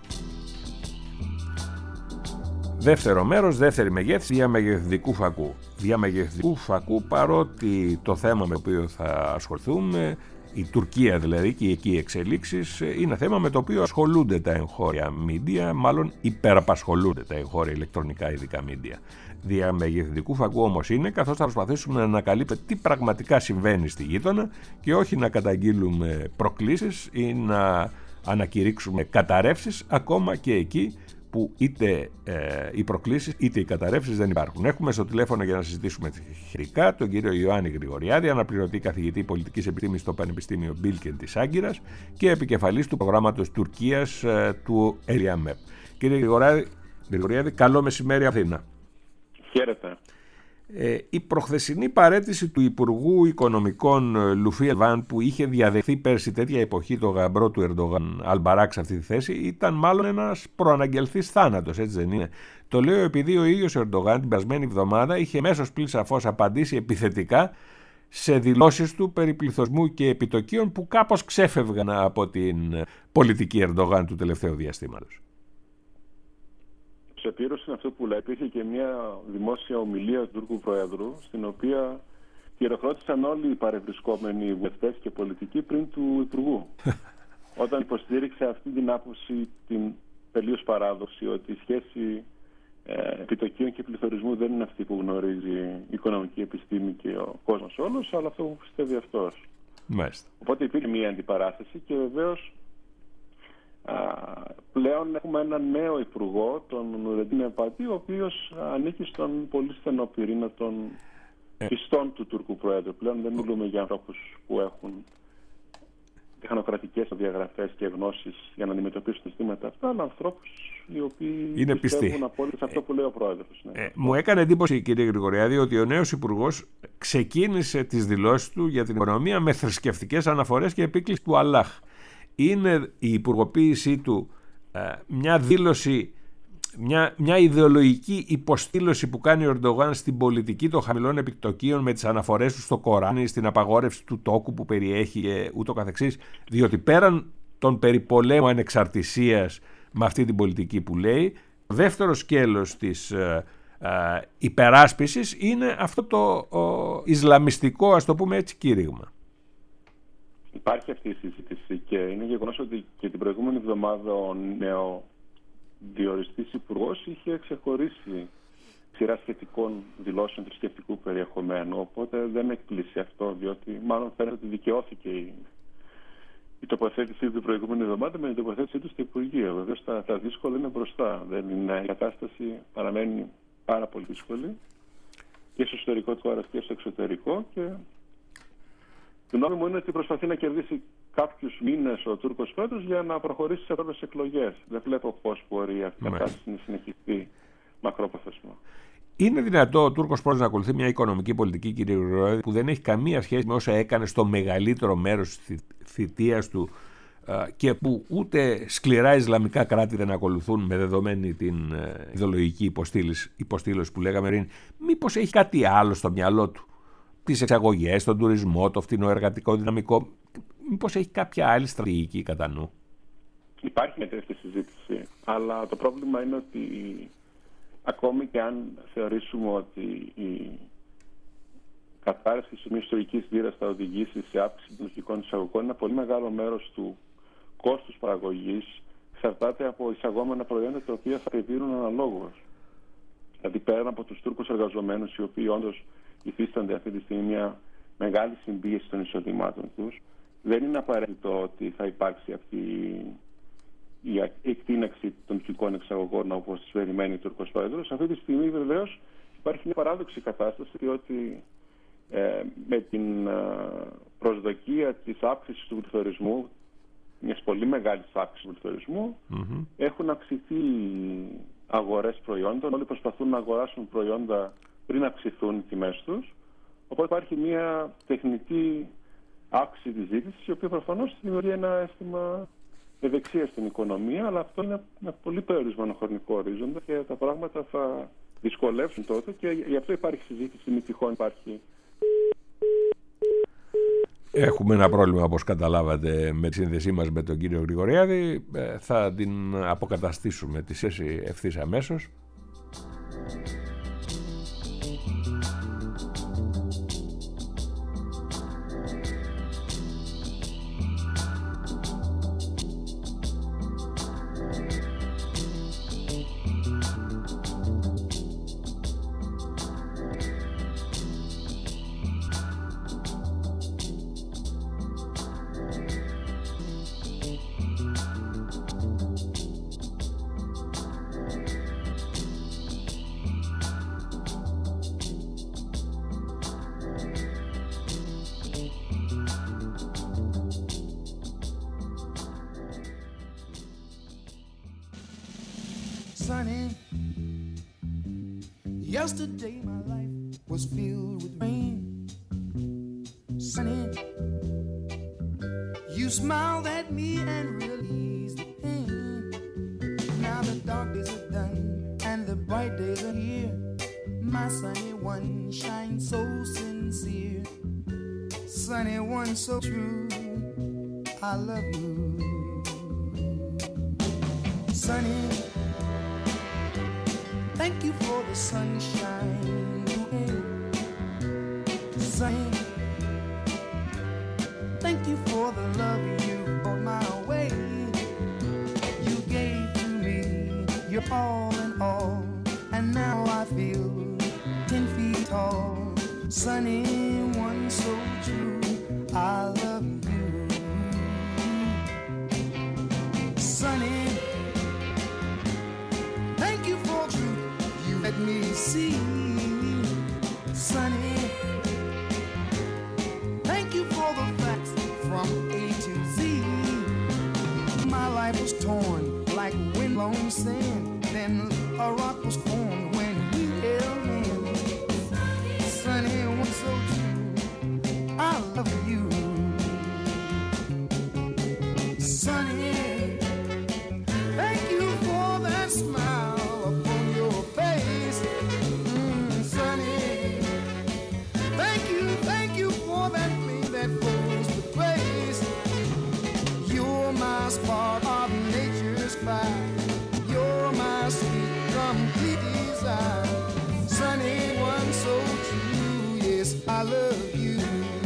Δεύτερο μέρος, δεύτερη μεγέθυνση διαμεγεθυντικού φακού. Διαμεγεθυντικού φακού, παρότι το θέμα με το οποίο θα ασχοληθούμε, η Τουρκία δηλαδή και οι εκεί εξελίξεις, είναι θέμα με το οποίο ασχολούνται τα εγχώρια μίντια, μάλλον υπεραπασχολούνται τα εγχώρια ηλεκτρονικά ειδικά μίντια. Διαμεγεθυντικού φακού όμως είναι, καθώς θα προσπαθήσουμε να ανακαλύψουμε τι πραγματικά συμβαίνει στη γείτονα και όχι να καταγγείλουμε προκλήσεις ή να ανακηρύξουμε καταρρεύσεις ακόμα και εκεί που είτε οι προκλήσεις είτε οι καταρρεύσεις δεν υπάρχουν. Έχουμε στο τηλέφωνο για να συζητήσουμε τεχνικά τον κύριο Ιωάννη Γρηγοριάδη, αναπληρωτή καθηγητή πολιτικής επιστήμης στο Πανεπιστήμιο Μπίλκεν της Άγκυρας και επικεφαλής του προγράμματος Τουρκίας του ΕΡΙΑΜΕΠ. Κύριε Γρηγοριάδη, καλό μεσημέρι Αθήνα. Χαίρετε. Η προχθεσινή παραίτηση του Υπουργού Οικονομικών Λουφί Ελβάν, που είχε διαδεχθεί πέρσι τέτοια εποχή το γαμπρό του Ερντογάν Αλμπαράκ σε αυτή τη θέση, ήταν μάλλον ένας προαναγγελθής θάνατος, έτσι δεν είναι? Το λέω επειδή ο ίδιος ο Ερντογάν την περασμένη εβδομάδα είχε μέσως πλην σαφώς απαντήσει επιθετικά σε δηλώσεις του περί πληθωρισμού και επιτοκίων που κάπως ξέφευγαν από την πολιτική Ερντογάν του τελευταίου διαστήματος. Επίρρωση είναι αυτό που λέει. Υπήρχε και μια δημόσια ομιλία του Τούρκου Προέδρου, στην οποία χειροκρότησαν όλοι οι παρευρισκόμενοι βουλευτές και πολιτικοί πριν του Υπουργού. Όταν υποστήριξε αυτή την άποψη, την τελείως παράδοξη, ότι η σχέση επιτοκίων και πληθωρισμού δεν είναι αυτή που γνωρίζει η οικονομική επιστήμη και ο κόσμος όλος, αλλά αυτό που πιστεύει αυτός. Μάλιστα. Οπότε υπήρχε μια αντιπαράθεση και βεβαίως πλέον έχουμε έναν νέο υπουργό, τον Νουρεντίν Εμπατή, ο οποίος ανήκει στον πολύ στενό πυρήνα των πιστών του Τούρκου Προέδρου. Πλέον δεν μιλούμε για ανθρώπους που έχουν τεχνοκρατικές διαγραφές και γνώσεις για να αντιμετωπίσουν τα ζητήματα αυτά, αλλά ανθρώπους οι οποίοι είναι πιστεύουν απόλυτα σε αυτό που λέει ο Πρόεδρος. Ναι. Μου έκανε εντύπωση, κύριε Γρηγοριάδη, ότι ο νέος υπουργός ξεκίνησε τις δηλώσεις του για την οικονομία με θρησκευτικές αναφορές και επίκληση του Αλλάχ. Είναι η υπουργοποίησή του μια δήλωση, μια ιδεολογική υποστήλωση που κάνει ο Ερντογάν στην πολιτική των χαμηλών επιτοκίων με τις αναφορές του στο Κοράνι, στην απαγόρευση του τόκου που περιέχει και ούτω καθεξής, διότι πέραν των περιπολέμου ανεξαρτησίας με αυτή την πολιτική που λέει, το δεύτερο σκέλος της υπεράσπισης είναι αυτό το ισλαμιστικό, ας το πούμε έτσι, κήρυγμα. Υπάρχει αυτή η συζήτηση και είναι γεγονός ότι και την προηγούμενη εβδομάδα ο νεοδιοριστής υπουργός είχε ξεχωρίσει σειρά σχετικών δηλώσεων θρησκευτικού περιεχομένου. Οπότε δεν εκπλήσει αυτό, διότι μάλλον φαίνεται ότι δικαιώθηκε η τοποθέτησή του την προηγούμενη εβδομάδα με την τοποθέτησή του στο Υπουργείο. Βεβαίως τα δύσκολα είναι μπροστά. Η κατάσταση παραμένει πάρα πολύ δύσκολη και στο εσωτερικό της χώρας και στο εξωτερικό. Και το νόμιμο είναι ότι προσπαθεί να κερδίσει κάποιους μήνες ο Τούρκος Πρόεδρος για να προχωρήσει σε πρώτες εκλογές. Δεν βλέπω πώς μπορεί αυτή η κατάσταση να συνεχιστεί μακρόπρόθεσμα. Είναι δυνατό ο Τούρκος Πρόεδρος να ακολουθεί μια οικονομική πολιτική, κύριε Γρηγοριάδη, που δεν έχει καμία σχέση με όσα έκανε στο μεγαλύτερο μέρος της θητείας του και που ούτε σκληρά Ισλαμικά κράτη δεν ακολουθούν, με δεδομένη την ιδεολογική υποστήλωση που λέγαμε πριν? Μήπως έχει κάτι άλλο στο μυαλό του? Τις εξαγωγές, τον τουρισμό, το φθηνό εργατικό δυναμικό? μήπως έχει κάποια άλλη στρατηγική κατά νου? Υπάρχει μια τέτοια συζήτηση, αλλά το πρόβλημα είναι ότι ακόμη και αν θεωρήσουμε ότι η κατάρρευση της ιστορικής λίρας θα οδηγήσει σε αύξηση των λογικών εισαγωγών, ένα πολύ μεγάλο μέρος του κόστους παραγωγής εξαρτάται από εισαγόμενα προϊόντα τα οποία θα επιβάλλουν αναλόγως. Δηλαδή, πέραν από τους Τούρκους εργαζομένους, οι οποίοι όντως υφίστανται αυτή τη στιγμή μια μεγάλη συμπίεση των εισοδημάτων τους, δεν είναι απαραίτητο ότι θα υπάρξει αυτή η εκτείναξη των τουρκικών εξαγωγών όπως τις περιμένει ο Τούρκος Πρόεδρος. Αυτή τη στιγμή βεβαίως υπάρχει μια παράδοξη κατάσταση, διότι με την προσδοκία της αύξησης του πληθωρισμού, μιας πολύ μεγάλης αύξησης του πληθωρισμού, έχουν αυξηθεί αγορές προϊόντων. Όλοι προσπαθούν να αγοράσουν προϊόντα πριν αυξηθούν οι τιμές τους. Οπότε υπάρχει μια τεχνική αύξηση της ζήτησης, η οποία προφανώς δημιουργεί ένα αίσθημα ευεξία στην οικονομία, αλλά αυτό είναι ένα πολύ περιορισμένο χρονικό ορίζοντα και τα πράγματα θα δυσκολεύσουν τότε και γι' αυτό υπάρχει συζήτηση, μη τυχόν υπάρχει. Έχουμε ένα πρόβλημα, όπως καταλάβατε, με τη σύνδεσή μας με τον κύριο Γρηγοριάδη. Θα την αποκαταστήσουμε τη σχέση ευθύς αμέσως. Sunny, yesterday my life was filled with rain. Sunny, you smiled at me and released the pain. Now the dark days are done and the bright days are here. My sunny one shines so sincere. Sunny one so true, I love you. Sunny, thank you for the sunshine. Sunny, thank you for the love you brought my way. You gave to me your all in all, and now I feel 10 feet tall. Sunny, one so true, I love you. Sunny, thank you for truth you let me see. Sunny, thank you for the facts from A to Z. My life was torn like windblown sand, then a rock was formed when we held hands. Sunny, one so true, I love you. Sunny, thank you for that smile upon your face. Sunny, thank you for that gleam that flows with grace. You're my spark of nature's fire. You're my sweet, complete desire. Sunny, one so true, yes, I love you.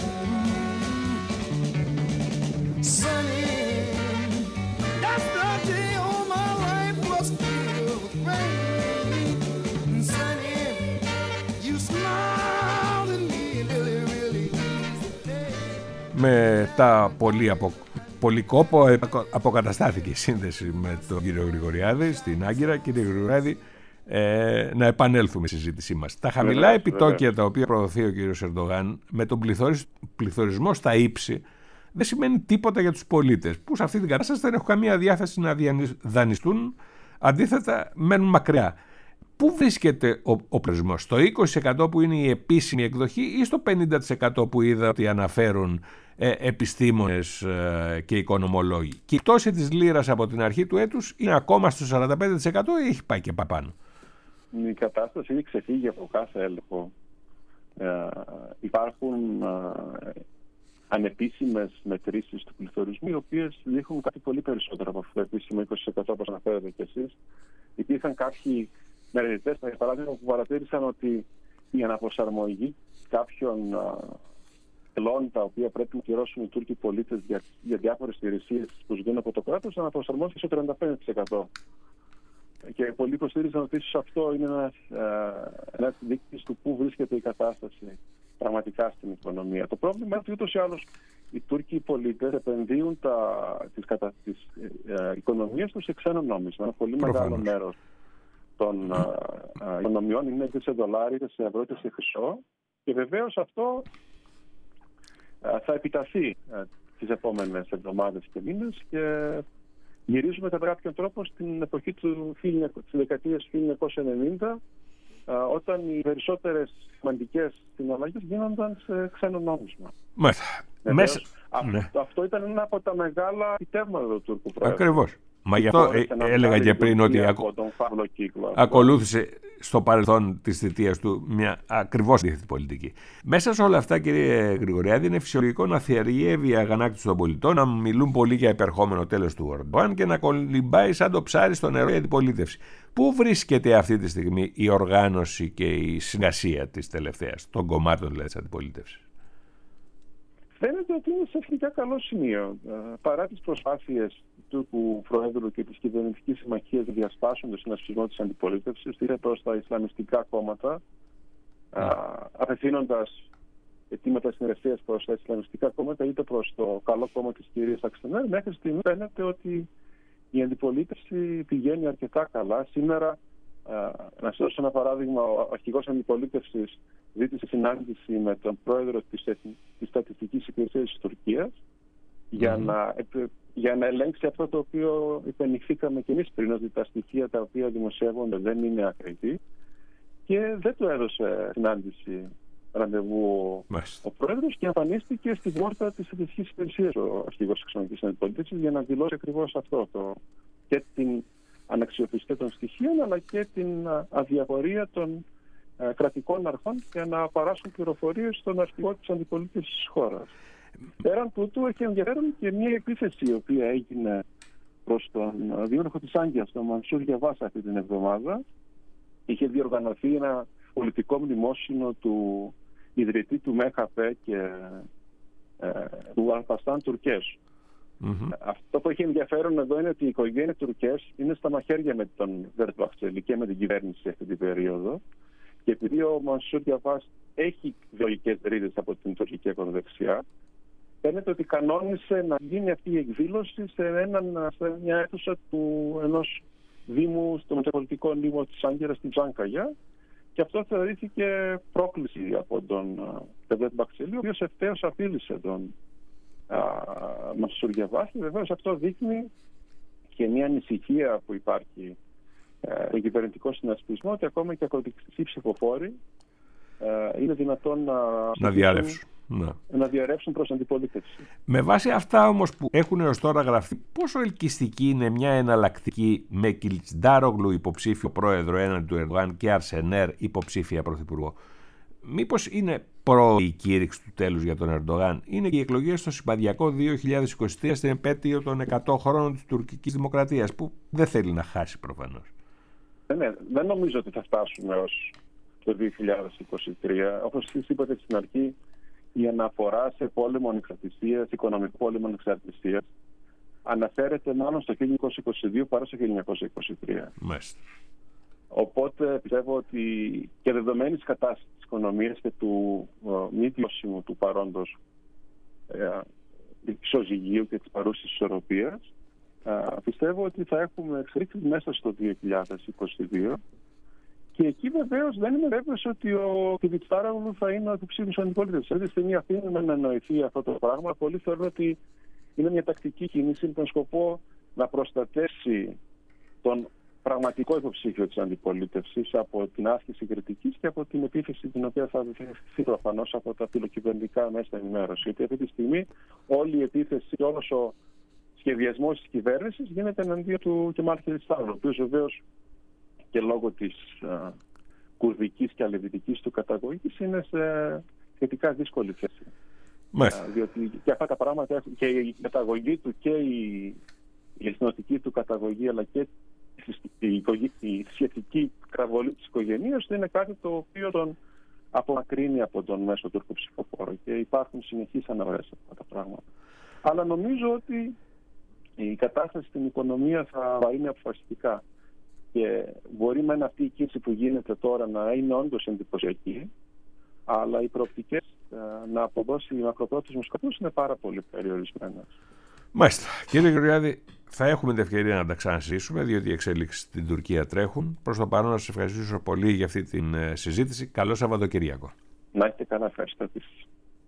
Sunny, yesterday all my life was filled with rain. Sunny, you smiled at me and really eased the day. Με τα πολύ κόπο αποκαταστάθηκε η σύνδεση με τον κύριο Γρηγοριάδη στην Άγκυρα. Κύριε Γρηγοριάδη, να επανέλθουμε στη συζήτησή μας. Τα χαμηλά επιτόκια τα οποία προωθεί ο κύριος Ερντογάν με τον πληθωρισμό στα ύψη δεν σημαίνει τίποτα για τους πολίτες, που σε αυτή την κατάσταση δεν έχουν καμία διάθεση να δανειστούν, αντίθετα μένουν μακριά. Πού βρίσκεται ο πληθωρισμός, στο 20% που είναι η επίσημη εκδοχή ή στο 50% που είδα ότι αναφέρουν επιστήμονες και οικονομολόγοι? Και η πτώση της λίρας από την αρχή του έτους είναι ακόμα στο 45% ή έχει πάει και παραπάνω? Η κατάσταση έχει ξεφύγει από κάθε έλεγχο. Υπάρχουν ανεπίσημες μετρήσεις του πληθωρισμού, οι οποίες δείχνουν κάτι πολύ περισσότερο από αυτό το επίσημο 20% όπως αναφέρετε κι εσείς. Υπήρχαν κάποιοι μελετητές, για παράδειγμα, που παρατήρησαν ότι η αναπροσαρμογή κάποιων τελών τα οποία πρέπει να πληρώσουν οι Τούρκοι πολίτες για διάφορες υπηρεσίες που ζητούν από το κράτος αναπροσαρμόστηκε στο 35%. Και πολλοί υποστήριζαν ότι ίσως αυτό είναι ένας δείκτης του πού βρίσκεται η κατάσταση πραγματικά στην οικονομία. Το πρόβλημα είναι ότι ούτως ή άλλως οι Τούρκοι πολίτες επενδύουν τις οικονομίες τους σε ξένο νόμισμα. Ένα πολύ μεγάλο μέρος των οικονομιών είναι είτε σε δολάρια, είτε σε ευρώ, είτε σε χρυσό. Και βεβαίως αυτό θα επιταθεί τις επόμενες εβδομάδες και μήνες και γυρίζουμε κατά κάποιον τρόπο στην εποχή της δεκαετίας 1990, όταν οι περισσότερες σημαντικές συναλλαγές γίνονταν σε ξένο νόμισμα. Αυτό ήταν ένα από τα μεγάλα επιτεύγματα του Τούρκου Προέδρου. Ακριβώς. Μα γι' αυτό έλεγα και πριν ότι ακολούθησε στο παρελθόν της θητείας του μια ακριβώς αντίθετη πολιτική. Μέσα σε όλα αυτά, κύριε Γρηγοριάδη, είναι φυσιολογικό να θηαργεύει η αγανάκτηση των πολιτών, να μιλούν πολύ για επερχόμενο τέλος του Ερντογάν και να κολυμπάει σαν το ψάρι στο νερό η αντιπολίτευση. Πού βρίσκεται αυτή τη στιγμή η οργάνωση και η συνεργασία της τελευταίας, των κομμάτων δηλαδή της αντιπολίτευσης? Φαίνεται ότι είναι σε εθνικά καλό σημείο. Παρά τις προσπάθειες του Προέδρου και της κυβερνητικής συμμαχίας να διασπάσουν το συνασπισμό της αντιπολίτευσης, είτε προς τα ισλαμιστικά κόμματα, απευθύνοντας αιτήματα συνεργασίας προς τα ισλαμιστικά κόμματα, είτε προς το καλό κόμμα της κυρίας Αξενέρ, μέχρι στιγμή φαίνεται ότι η αντιπολίτευση πηγαίνει αρκετά καλά. Σήμερα, να σας δώσω ένα παράδειγμα, ο αρχηγός αντιπολίτευσης ζήτησε συνάντηση με τον πρόεδρο της Στατιστικής Υπηρεσίας της Τουρκίας για να ελέγξει αυτό το οποίο υπενηχθήκαμε και εμείς πριν, ότι τα στοιχεία τα οποία δημοσιεύονται δεν είναι ακριτή, και δεν του έδωσε συνάντηση ραντεβού ο πρόεδρος και εμφανίστηκε στη πόρτα της Στατιστικής Υπηρεσίας ο αρχηγός της Εξωτερικής Αντιπολίτευσης για να δηλώσει ακριβώς αυτό, και την αναξιοπιστία των στοιχείων αλλά και την αδιαφορία των κρατικών αρχών για να παράσχουν πληροφορίες στον αρχηγό της αντιπολίτευσης της χώρας. Πέραν τούτου, έχει ενδιαφέρον και μια επίθεση η οποία έγινε προς τον δήμαρχο της Άγκυας, τον Μανσούρ Γιαβάς, αυτή την εβδομάδα. Είχε διοργανωθεί ένα πολιτικό μνημόσυνο του ιδρυτή του ΜΕΧΑΠΕ και του Αλπαστάν Τουρκές. Αυτό που έχει ενδιαφέρον εδώ είναι ότι η οικογένεια Τουρκές είναι στα μαχαίρια με τον Βερτβαχτσέλη και με την κυβέρνηση αυτή την περίοδο. Και επειδή ο Μανσούρ Γιαβάς έχει ιδεολογικές ρίζες από την τουρκική ακροδεξιά, φαίνεται ότι κανόνισε να γίνει αυτή η εκδήλωση σε μια αίθουσα ενός δήμου, στο Μετροπολιτικό Δήμο της Άγκυρας, στην Τζάνκαγια, και αυτό θεωρήθηκε πρόκληση από τον Τεβέτ Μπαξελή, ο οποίος ευθέως απείλησε τον Μανσούρ Γιαβάς. Βεβαίως αυτό δείχνει και μια ανησυχία που υπάρχει τον κυβερνητικό συνασπισμό, ότι ακόμα και ακροδεξιοί ψηφοφόροι είναι δυνατόν να διαρρεύσουν προς αντιπολίτευση. Με βάση αυτά όμως που έχουν έως τώρα γραφτεί, πόσο ελκυστική είναι μια εναλλακτική με Κιλτσντάρογλου υποψήφιο πρόεδρο έναντι του Ερντογάν και Αρσενέρ υποψήφια πρωθυπουργό? Μήπως είναι η κήρυξη του τέλους για τον Ερντογάν? Είναι και οι εκλογές στο Συμπαδιακό 2023 στην επέτειο των 100 χρόνων της τουρκικής δημοκρατίας, που δεν θέλει να χάσει προφανώς. Δεν νομίζω ότι θα φτάσουμε ως το 2023. Όπως εσείς είπατε στην αρχή, η αναφορά σε πόλεμο ανεξαρτησίας, οικονομικό πόλεμο ανεξαρτησίας, αναφέρεται μάλλον στο 1922 παρά στο 1923. Μάλιστα. Οπότε πιστεύω ότι και δεδομένης κατάστασης της οικονομίας και του μη βιώσιμου του παρόντος ισοζυγίου και της παρούσης ισορροπίας, πιστεύω ότι θα έχουμε εξελίξεις μέσα στο 2022, και εκεί βεβαίως δεν είμαι βέβαιος ότι ο Κιλτσντάρογλου θα είναι ο υποψήφιος αντιπολίτευσης. Αυτή τη στιγμή αφήνουμε να εννοηθεί αυτό το πράγμα. Πολλοί θεωρούν ότι είναι μια τακτική κίνηση με τον σκοπό να προστατεύσει τον πραγματικό υποψήφιο της αντιπολίτευσης από την άσκηση κριτικής και από την επίθεση την οποία θα δεχθεί προφανώς από τα φιλοκυβερνητικά μέσα ενημέρωση. Γιατί αυτή τη στιγμή όλη η επίθεση και όλος ο σχεδιασμός της κυβέρνησης γίνεται εναντίον του Κεμάλ Κιλτσντάρογλου, ο οποίος βεβαίως και λόγω της κουρδικής και αλεβιτικής του καταγωγής είναι σε σχετικά δύσκολη θέση. Διότι και αυτά τα πράγματα και η καταγωγή του και η εθνοτική του καταγωγή, αλλά και η σχετική καταβολή της οικογένειας είναι κάτι το οποίο τον απομακρύνει από τον μέσο Τούρκο ψηφοφόρο και υπάρχουν συνεχείς αναβρέσεις αυτά τα πράγματα. Αλλά νομίζω ότι η κατάσταση στην οικονομία θα βαρύνει αποφασιστικά και μπορεί μεν αυτή η κίνηση που γίνεται τώρα να είναι όντως εντυπωσιακή, αλλά οι προοπτικές να αποδώσει μακροπρόθεσμους σκοπούς είναι πάρα πολύ περιορισμένες. Μάλιστα. Κύριε Γεωργιάδη, θα έχουμε την ευκαιρία να τα ξανασυζητήσουμε, διότι οι εξέλιξεις στην Τουρκία τρέχουν. Προς το παρόν, να σας ευχαριστήσω πολύ για αυτή την συζήτηση. Καλό Σαββατοκύριακο. Να έχετε καλά, ευχαριστώ επίσης.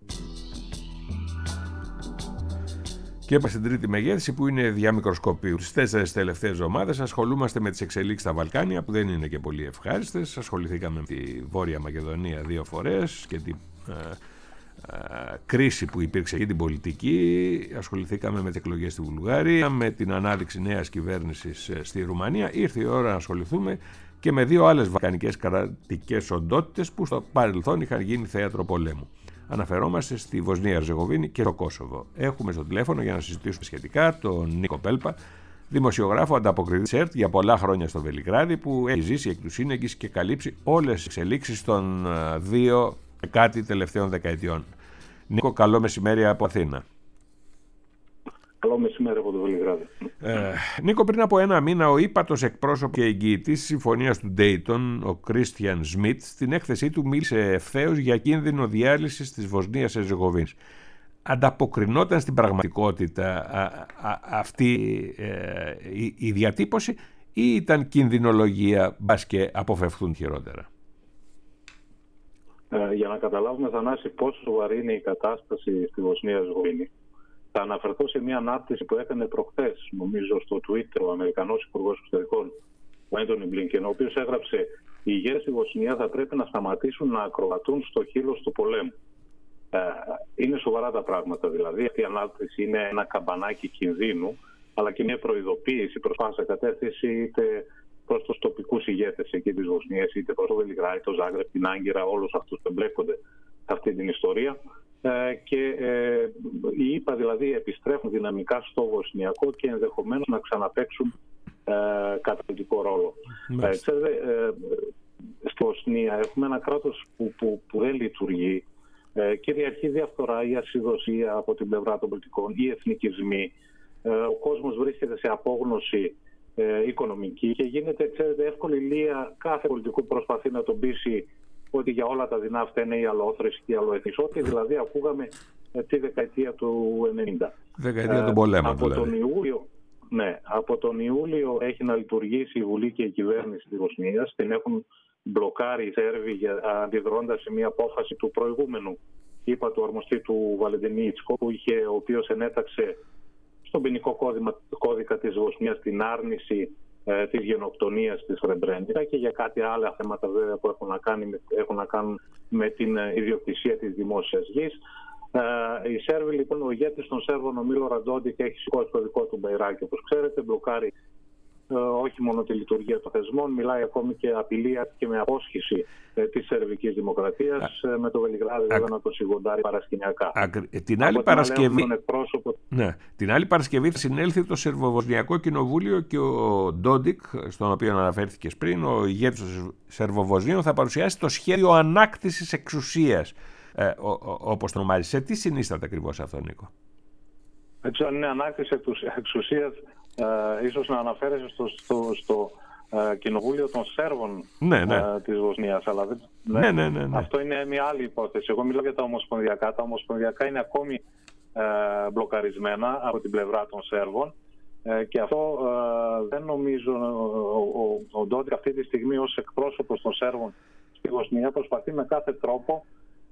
Και είπα στην τρίτη μεγέθυνση που είναι διαμικροσκοπίου. Τις 4 τελευταίες εβδομάδες ασχολούμαστε με τις εξελίξεις στα Βαλκάνια, που δεν είναι και πολύ ευχάριστες. Ασχοληθήκαμε με τη Βόρεια Μακεδονία 2 φορές και την κρίση που υπήρξε για την πολιτική. Ασχοληθήκαμε με τις εκλογές στη Βουλγαρία, με την ανάδειξη νέας κυβέρνησης στη Ρουμανία. Ήρθε η ώρα να ασχοληθούμε και με 2 άλλες βαλκανικές κρατικές οντότητες που στο παρελθόν είχαν γίνει θέατρο πολέμου. Αναφερόμαστε στη Βοσνία Ερζεγοβίνη και το Κόσοβο. Έχουμε στο τηλέφωνο για να συζητήσουμε σχετικά τον Νίκο Πέλπα, δημοσιογράφο ανταποκριτή ΣΕΡΤ για πολλά χρόνια στο Βελιγράδι, που έχει ζήσει εκ του σύνεγγυς και καλύψει όλες τις εξελίξεις των 2 κάτι τελευταίων δεκαετιών. Νίκο, καλό μεσημέρι από Αθήνα. Καλό μεσημέρι από το Βελιγράδι. Νίκο, πριν από 1 μήνα ο ύπατος εκπρόσωπος και εγγυητής της συμφωνίας του Ντέιτον, ο Κρίστιαν Σμιτ, στην έκθεσή του μίλησε ευθέως για κίνδυνο διάλυσης της Βοσνίας Ερζεγοβίνης. Ανταποκρινόταν στην πραγματικότητα αυτή η διατύπωση ή ήταν κινδυνολογία, μπας και αποφευχθούν χειρότερα? Για να καταλάβουμε, Θανάση, πόσο σοβαρή είναι η κατάσταση στη Βοσνία Ερζεγοβίνη, θα αναφερθώ σε μια ανάρτηση που έκανε προχθές, νομίζω, στο Twitter ο Αμερικανός Υπουργός Εξωτερικών, ο Έντονι Μπλίνκεν, ο οποίος έγραψε: οι ηγέτες στη Βοσνία θα πρέπει να σταματήσουν να ακροβατούν στο χείλος του πολέμου. Είναι σοβαρά τα πράγματα, δηλαδή. Αυτή η ανάρτηση είναι ένα καμπανάκι κινδύνου, αλλά και μια προειδοποίηση προς πάσα κατεύθυνση, είτε προς τους τοπικούς ηγέτες εκεί της Βοσνίας, είτε προς το Βελιγράδι, το Ζάγκρεπ, την Άγκυρα, όλους αυτούς που εμπλέκονται σε αυτή την ιστορία. Και οι ΙΠΑ δηλαδή επιστρέφουν δυναμικά στο βοσνιακό και ενδεχομένως να ξαναπαίξουν καταλυτικό ρόλο. Στη Βοσνία έχουμε ένα κράτος που δεν λειτουργεί. Κυριαρχεί διαφθορά, η ασυδοσία από την πλευρά των πολιτικών, οι εθνικισμοί. Ο κόσμος βρίσκεται σε απόγνωση οικονομική και γίνεται, ξέρετε, εύκολη λία κάθε πολιτικού προσπαθεί να τον πείσει ότι για όλα τα δεινά φταίνε οι αλλοόθρες και οι αλλοεθνείς. Ό,τι δηλαδή ακούγαμε τη δεκαετία του 90. Δεκαετία των πολέμων από δηλαδή. Από τον Ιούλιο έχει να λειτουργήσει η Βουλή και η κυβέρνηση της Βοσνίας. Την έχουν μπλοκάρει οι Σέρβοι αντιδρώντας σε μια απόφαση του προηγούμενου του αρμοστή του Βαλεντινίτσκο, ο οποίος ενέταξε στον ποινικό κώδικα της Βοσνίας την άρνηση της γενοκτονίας της Σρεμπρένιτσα και για κάτι άλλα θέματα βέβαια που έχουν να κάνουν με την ιδιοκτησία της δημόσιας γης. Οι Σέρβοι, λοιπόν, ο ηγέτης των Σέρβων, ο Μίλο Ραντόντικ, έχει σηκώσει το δικό του μπαϊράκι, όπως ξέρετε, μπλοκάρει όχι μόνο τη λειτουργία των θεσμών, μιλάει ακόμη και απειλή και με απόσχηση της σερβικής δημοκρατίας, με το Βελιγράδι βέβαια να το σιγοντάρει παρασκηνιακά. Την άλλη Παρασκευή θα συνέλθει το Σερβοβοσνιακό Κοινοβούλιο και ο Ντόντικ, στον οποίο αναφέρθηκες πριν, ο ηγέτης των Σερβοβοσνίων, θα παρουσιάσει το σχέδιο ανάκτησης εξουσίας, όπως το ονομάζει. Σε τι συνίσταται ακριβώς αυτό, Νίκο? Έτσι, αν είναι ανάκτηση εξουσίας, ίσως να αναφέρεσαι στο Κοινοβούλιο των Σέρβων της Βοσνίας. Αλλά αυτό είναι μια άλλη υπόθεση. Εγώ μιλάω για τα ομοσπονδιακά. Τα ομοσπονδιακά είναι ακόμη μπλοκαρισμένα από την πλευρά των Σέρβων και αυτό δεν νομίζω. Ο Ντόντικ αυτή τη στιγμή ως εκπρόσωπος των Σέρβων στη Βοσνία προσπαθεί με κάθε τρόπο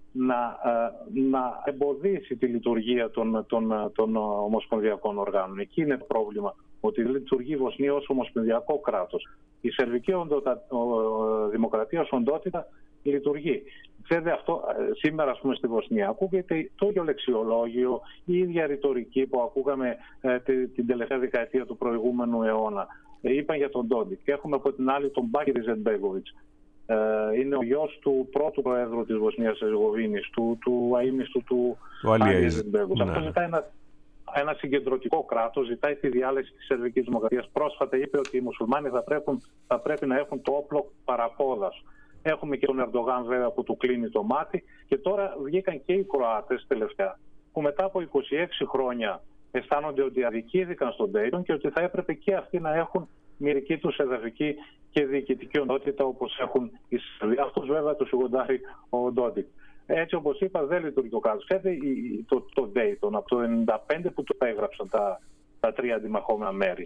να εμποδίσει τη λειτουργία των ομοσπονδιακών οργάνων. Εκεί είναι το πρόβλημα, ότι λειτουργεί η Βοσνία ως ομοσπονδιακό κράτος. Η σερβική δημοκρατία ως οντότητα λειτουργεί. Ξέρετε, αυτό σήμερα, ας πούμε, στη Βοσνία ακούγεται το ίδιο λεξιολόγιο, η ίδια ρητορική που ακούγαμε την τελευταία δεκαετία του προηγούμενου αιώνα. Είπαν για τον Ντόντικ. Και έχουμε από την άλλη τον Μπάκη Ιζετμπέγκοβιτς. Είναι ο γιος του πρώτου προέδρου της Βοσνίας Ερζεγοβίνης, του αείμνηστου του Άλη Ιζετμπέγκου. Αυτό ζητάει ένα συγκεντρωτικό κράτος, ζητάει τη διάλυση της Σερβικής Δημοκρατίας. Πρόσφατα είπε ότι οι μουσουλμάνοι θα πρέπει να έχουν το όπλο παραπόδας. Έχουμε και τον Ερντογάν βέβαια που του κλείνει το μάτι, και τώρα βγήκαν και οι Κροάτες τελευταία, που μετά από 26 χρόνια αισθάνονται ότι αδικήθηκαν στον Ντέιτον και ότι θα έπρεπε και αυτοί να έχουν μερική τους εδαφική και διοικητική οντότητα όπως έχουν οι Σερβοί. Αυτούς βέβαια τους σιγοντάρει ο Ντόντικ. Έτσι όπως είπα, δεν λειτουργεί το κράτος. Ξέρετε, το Dayton από το 1995 που το έγραψαν τα τρία αντιμαχόμενα μέρη,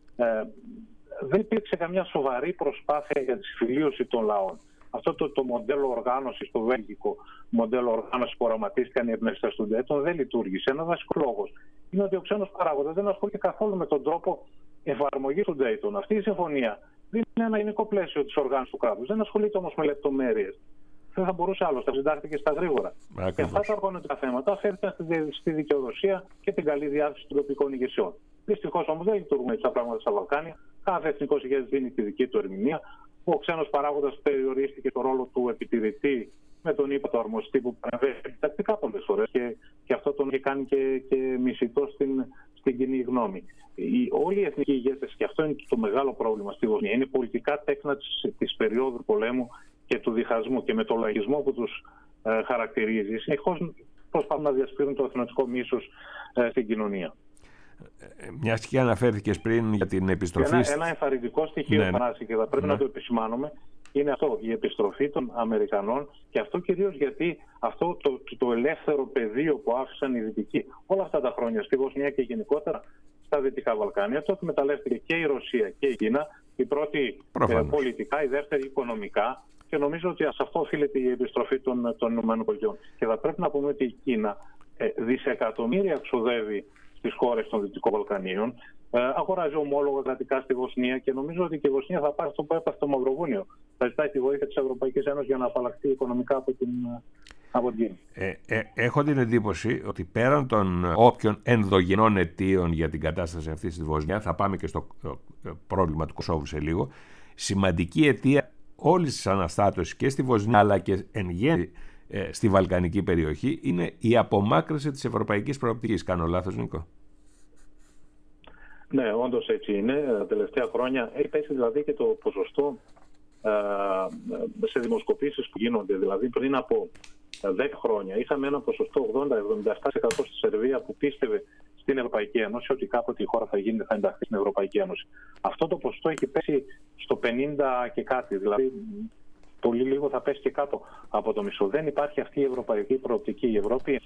δεν υπήρξε καμιά σοβαρή προσπάθεια για τη συμφιλίωση των λαών. Αυτό το μοντέλο οργάνωσης, το βέλγικο μοντέλο οργάνωσης που οραματίστηκαν οι εμπνευστές του Dayton, δεν λειτουργήσε. Ένα βασικό λόγος είναι ότι ο ξένος παράγοντας δεν ασχολείται καθόλου με τον τρόπο εφαρμογής του Dayton. Αυτή η συμφωνία δεν είναι ένα γενικό πλαίσιο της οργάνωσης του κράτους. Δεν ασχολείται όμως με λεπτομέρειες. Δεν θα μπορούσε άλλωστε, συντάχθηκε στα γρήγορα. Και αυτά τα οργανωτικά θέματα αφαίρεθηκαν στη δικαιοδοσία και την καλή διάθεση των τοπικών ηγεσιών. Δυστυχώς όμως δεν λειτουργούν έτσι τα πράγματα στα Βαλκάνια. Κάθε εθνικός ηγέτης δίνει τη δική του ερμηνεία. Ο ξένος παράγοντας περιορίστηκε στο ρόλο του επιτηρητή με τον ύπατο αρμοστή που παρεμβαίνει τακτικά πολλές φορές και αυτό τον έχει κάνει και μισητό στην κοινή γνώμη. Όλοι οι εθνικοί ηγέτες, και αυτό είναι το μεγάλο πρόβλημα στη Βοσνία, είναι πολιτικά τέκνα της περίοδου πολέμου και του διχασμού και με το λαϊκισμό που τους χαρακτηρίζει. Συνεχώς προσπαθούν να διασπείρουν το εθνοτικό μίσος στην κοινωνία. Μιας και αναφέρθηκες πριν για την επιστροφή. Ένα ενθαρρυντικό στοιχείο, και θα πρέπει να το επισημάνουμε, είναι αυτό, η επιστροφή των Αμερικανών, και αυτό κυρίως γιατί αυτό το ελεύθερο πεδίο που άφησαν οι Δυτικοί όλα αυτά τα χρόνια στη Βοσνία και γενικότερα στα Δυτικά Βαλκάνια, το εκμεταλλεύτηκε και η Ρωσία και η Κίνα, η πρώτη πολιτικά, η δεύτερη οικονομικά, και νομίζω ότι σε αυτό οφείλεται η επιστροφή των ΗΠΑ. Και θα πρέπει να πούμε ότι η Κίνα δισεκατομμύρια ξοδεύει στις χώρες των Δυτικών Βαλκανίων, αγοράζει ομόλογα κρατικά στη Βοσνία, και νομίζω ότι και η Βοσνία θα πάρει αυτό που έπαθε στο Μαυροβούνιο. Θα ζητάει τη βοήθεια της Ευρωπαϊκής Ένωσης για να απαλλαχθεί οικονομικά από την Κίνα. Έχω την εντύπωση ότι πέραν των όποιων ενδογενών αιτίων για την κατάσταση αυτή στη Βοσνία, θα πάμε και στο πρόβλημα του Κωσόβου σε λίγο, σημαντική αιτία όλης της αναστάτωσης και στη Βοσνία αλλά και εν γέννη στη βαλκανική περιοχή είναι η απομάκρυνση της ευρωπαϊκής προοπτικής. Κάνω λάθος, Νίκο? Ναι, όντως έτσι είναι. Τα τελευταία χρόνια έχει πέσει δηλαδή και το ποσοστό σε δημοσκοπήσεις που γίνονται. Δηλαδή πριν από 10 χρόνια είχαμε ένα ποσοστό 80-77% στη Σερβία που πίστευε στην Ευρωπαϊκή Ένωση ότι κάποτε η χώρα θα ενταχθεί στην Ευρωπαϊκή Ένωση. Αυτό το ποσοστό έχει πέσει στο 50 και κάτι. Δηλαδή πολύ λίγο θα πέσει και κάτω από το μισό. Δεν υπάρχει αυτή η ευρωπαϊκή προοπτική. Η Ευρώπη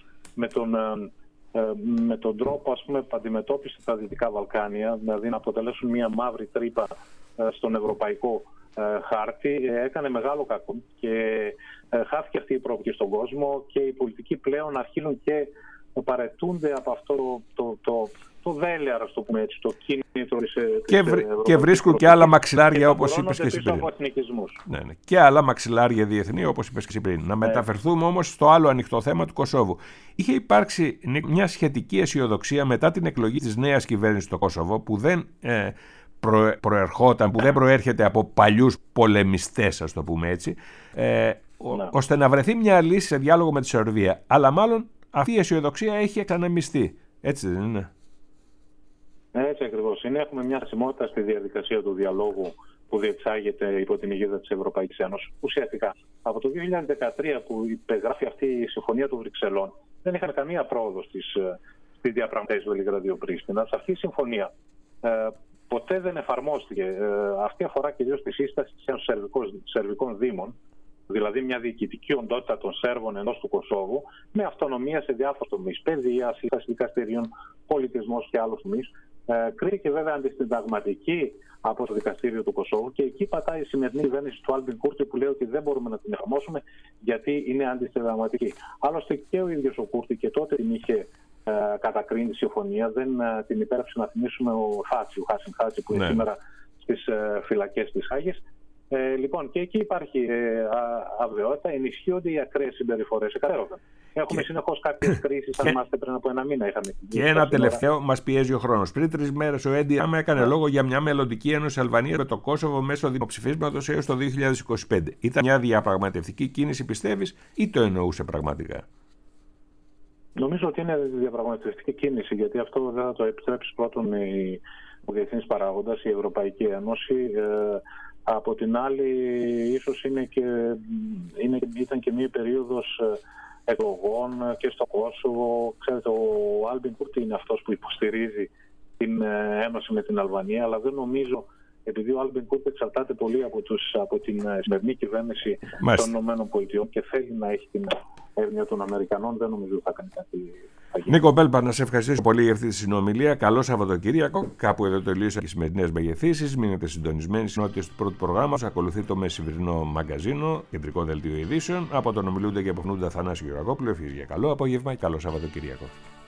με τον τρόπο, ας πούμε, που αντιμετώπισε τα Δυτικά Βαλκάνια, δηλαδή να αποτελέσουν μια μαύρη τρύπα στον ευρωπαϊκό χάρτη, έκανε μεγάλο κακό και χάθηκε αυτή η προοπτική στον κόσμο, και οι πολιτικοί πλέον αρχίζουν και παρετούνται από αυτό το δέλεαρ, ας το πούμε έτσι, το κίνητρο και βρίσκουν και άλλα μαξιλάρια, όπως είπες και εσύ πριν. Ναι. Και άλλα μαξιλάρια διεθνή, όπως είπες και εσύ πριν. Να μεταφερθούμε όμως στο άλλο ανοιχτό θέμα του Κωσόβου. Είχε υπάρξει μια σχετική αισιοδοξία μετά την εκλογή της νέας κυβέρνησης στο Κωσόβο, που δεν προερχόταν, που δεν προέρχεται από παλιούς πολεμιστές, ας το πούμε έτσι, ώστε να βρεθεί μια λύση σε διάλογο με τη Σερβία. Αλλά μάλλον αυτή η αισιοδοξία έχει εξανεμιστεί. Έτσι δεν είναι? Έτσι ακριβώς είναι. Έχουμε μια στασιμότητα στη διαδικασία του διαλόγου που διεξάγεται υπό την αιγίδα της Ευρωπαϊκής Ένωσης. Ουσιαστικά, από το 2013 που υπεγράφει αυτή η Συμφωνία των Βρυξελών, δεν είχαν καμία πρόοδο στη διαπραγματεύση Βελιγραδίου-Πρίστινας. Αυτή η συμφωνία ποτέ δεν εφαρμόστηκε. Αυτή αφορά κυρίως τη σύσταση των σερβικών δήμων, δηλαδή μια διοικητική οντότητα των Σέρβων εντός του Κωσόβου, με αυτονομία σε διάφορους τομείς, παιδεία, σύσταση δικαστηρίων, πολιτισμός και άλλους τομείς. Κρίθηκε βέβαια αντισυνταγματική από το δικαστήριο του Κωσόβου, και εκεί πατάει η σημερινή κυβέρνηση του Άλμπιν Κούρτη, που λέει ότι δεν μπορούμε να την εφαρμόσουμε γιατί είναι αντισυνταγματική. Άλλωστε και ο ίδιος ο Κούρτη και τότε την είχε κατακρίνει τη συμφωνία, δεν την υπέραψε, να θυμίσουμε, ο Χάσιν Χάτσι, που είναι σήμερα στις φυλακές της Χάγης. Λοιπόν, και εκεί υπάρχει αβεβαιότητα, ενισχύονται οι ακραίες συμπεριφορές εκατέρωθεν. Έχουμε συνεχώς κάποιες κρίσεις, αν θυμάστε πριν από ένα μήνα είχαμε. Και ένα τελευταίο, μας πιέζει ο χρόνος. Πριν 3 μέρες ο Έντι Ράμα έκανε λόγο για μια μελλοντική ένωση Αλβανίας με το Κόσοβο μέσω δημοψηφίσματος έως το 2025. Ήταν μια διαπραγματευτική κίνηση, πιστεύεις, ή το εννοούσε πραγματικά? Νομίζω ότι είναι διαπραγματευτική κίνηση, γιατί αυτό δεν θα το επιτρέψει πρώτον ο διεθνής παράγοντας, η Ευρωπαϊκή Ένωση. Από την άλλη, ίσως ήταν και μια περίοδος εκλογών και στο Κόσοβο. Ξέρετε, ο Άλμπιν Κούρτι είναι αυτός που υποστηρίζει την ένωση με την Αλβανία, αλλά δεν νομίζω, επειδή ο Άλμπιν Κούρτι εξαρτάται πολύ από την σημερινή κυβέρνηση των ΗΠΑ και θέλει να έχει την εύνοια των Αμερικανών, δεν νομίζω ότι θα κάνει κάτι. Νίκο Μπέλπα, να σε ευχαριστήσω πολύ για αυτή τη συνομιλία. Καλό Σαββατοκύριακο. Κάπου εδώ τελείωσαν οι σημερινές μεγεθύσεις. Μείνετε συντονισμένοι στις νότιες του πρώτου προγράμματος. Ακολουθεί το μεσημβρινό μαγκαζίνο, κεντρικό δελτίο ειδήσεων. Από τον ομιλούντα και αποχνούντα Θανάση Γεωργόπουλο. Ευχαριστώ για καλό απόγευμα και καλό Σαββατοκύριακο.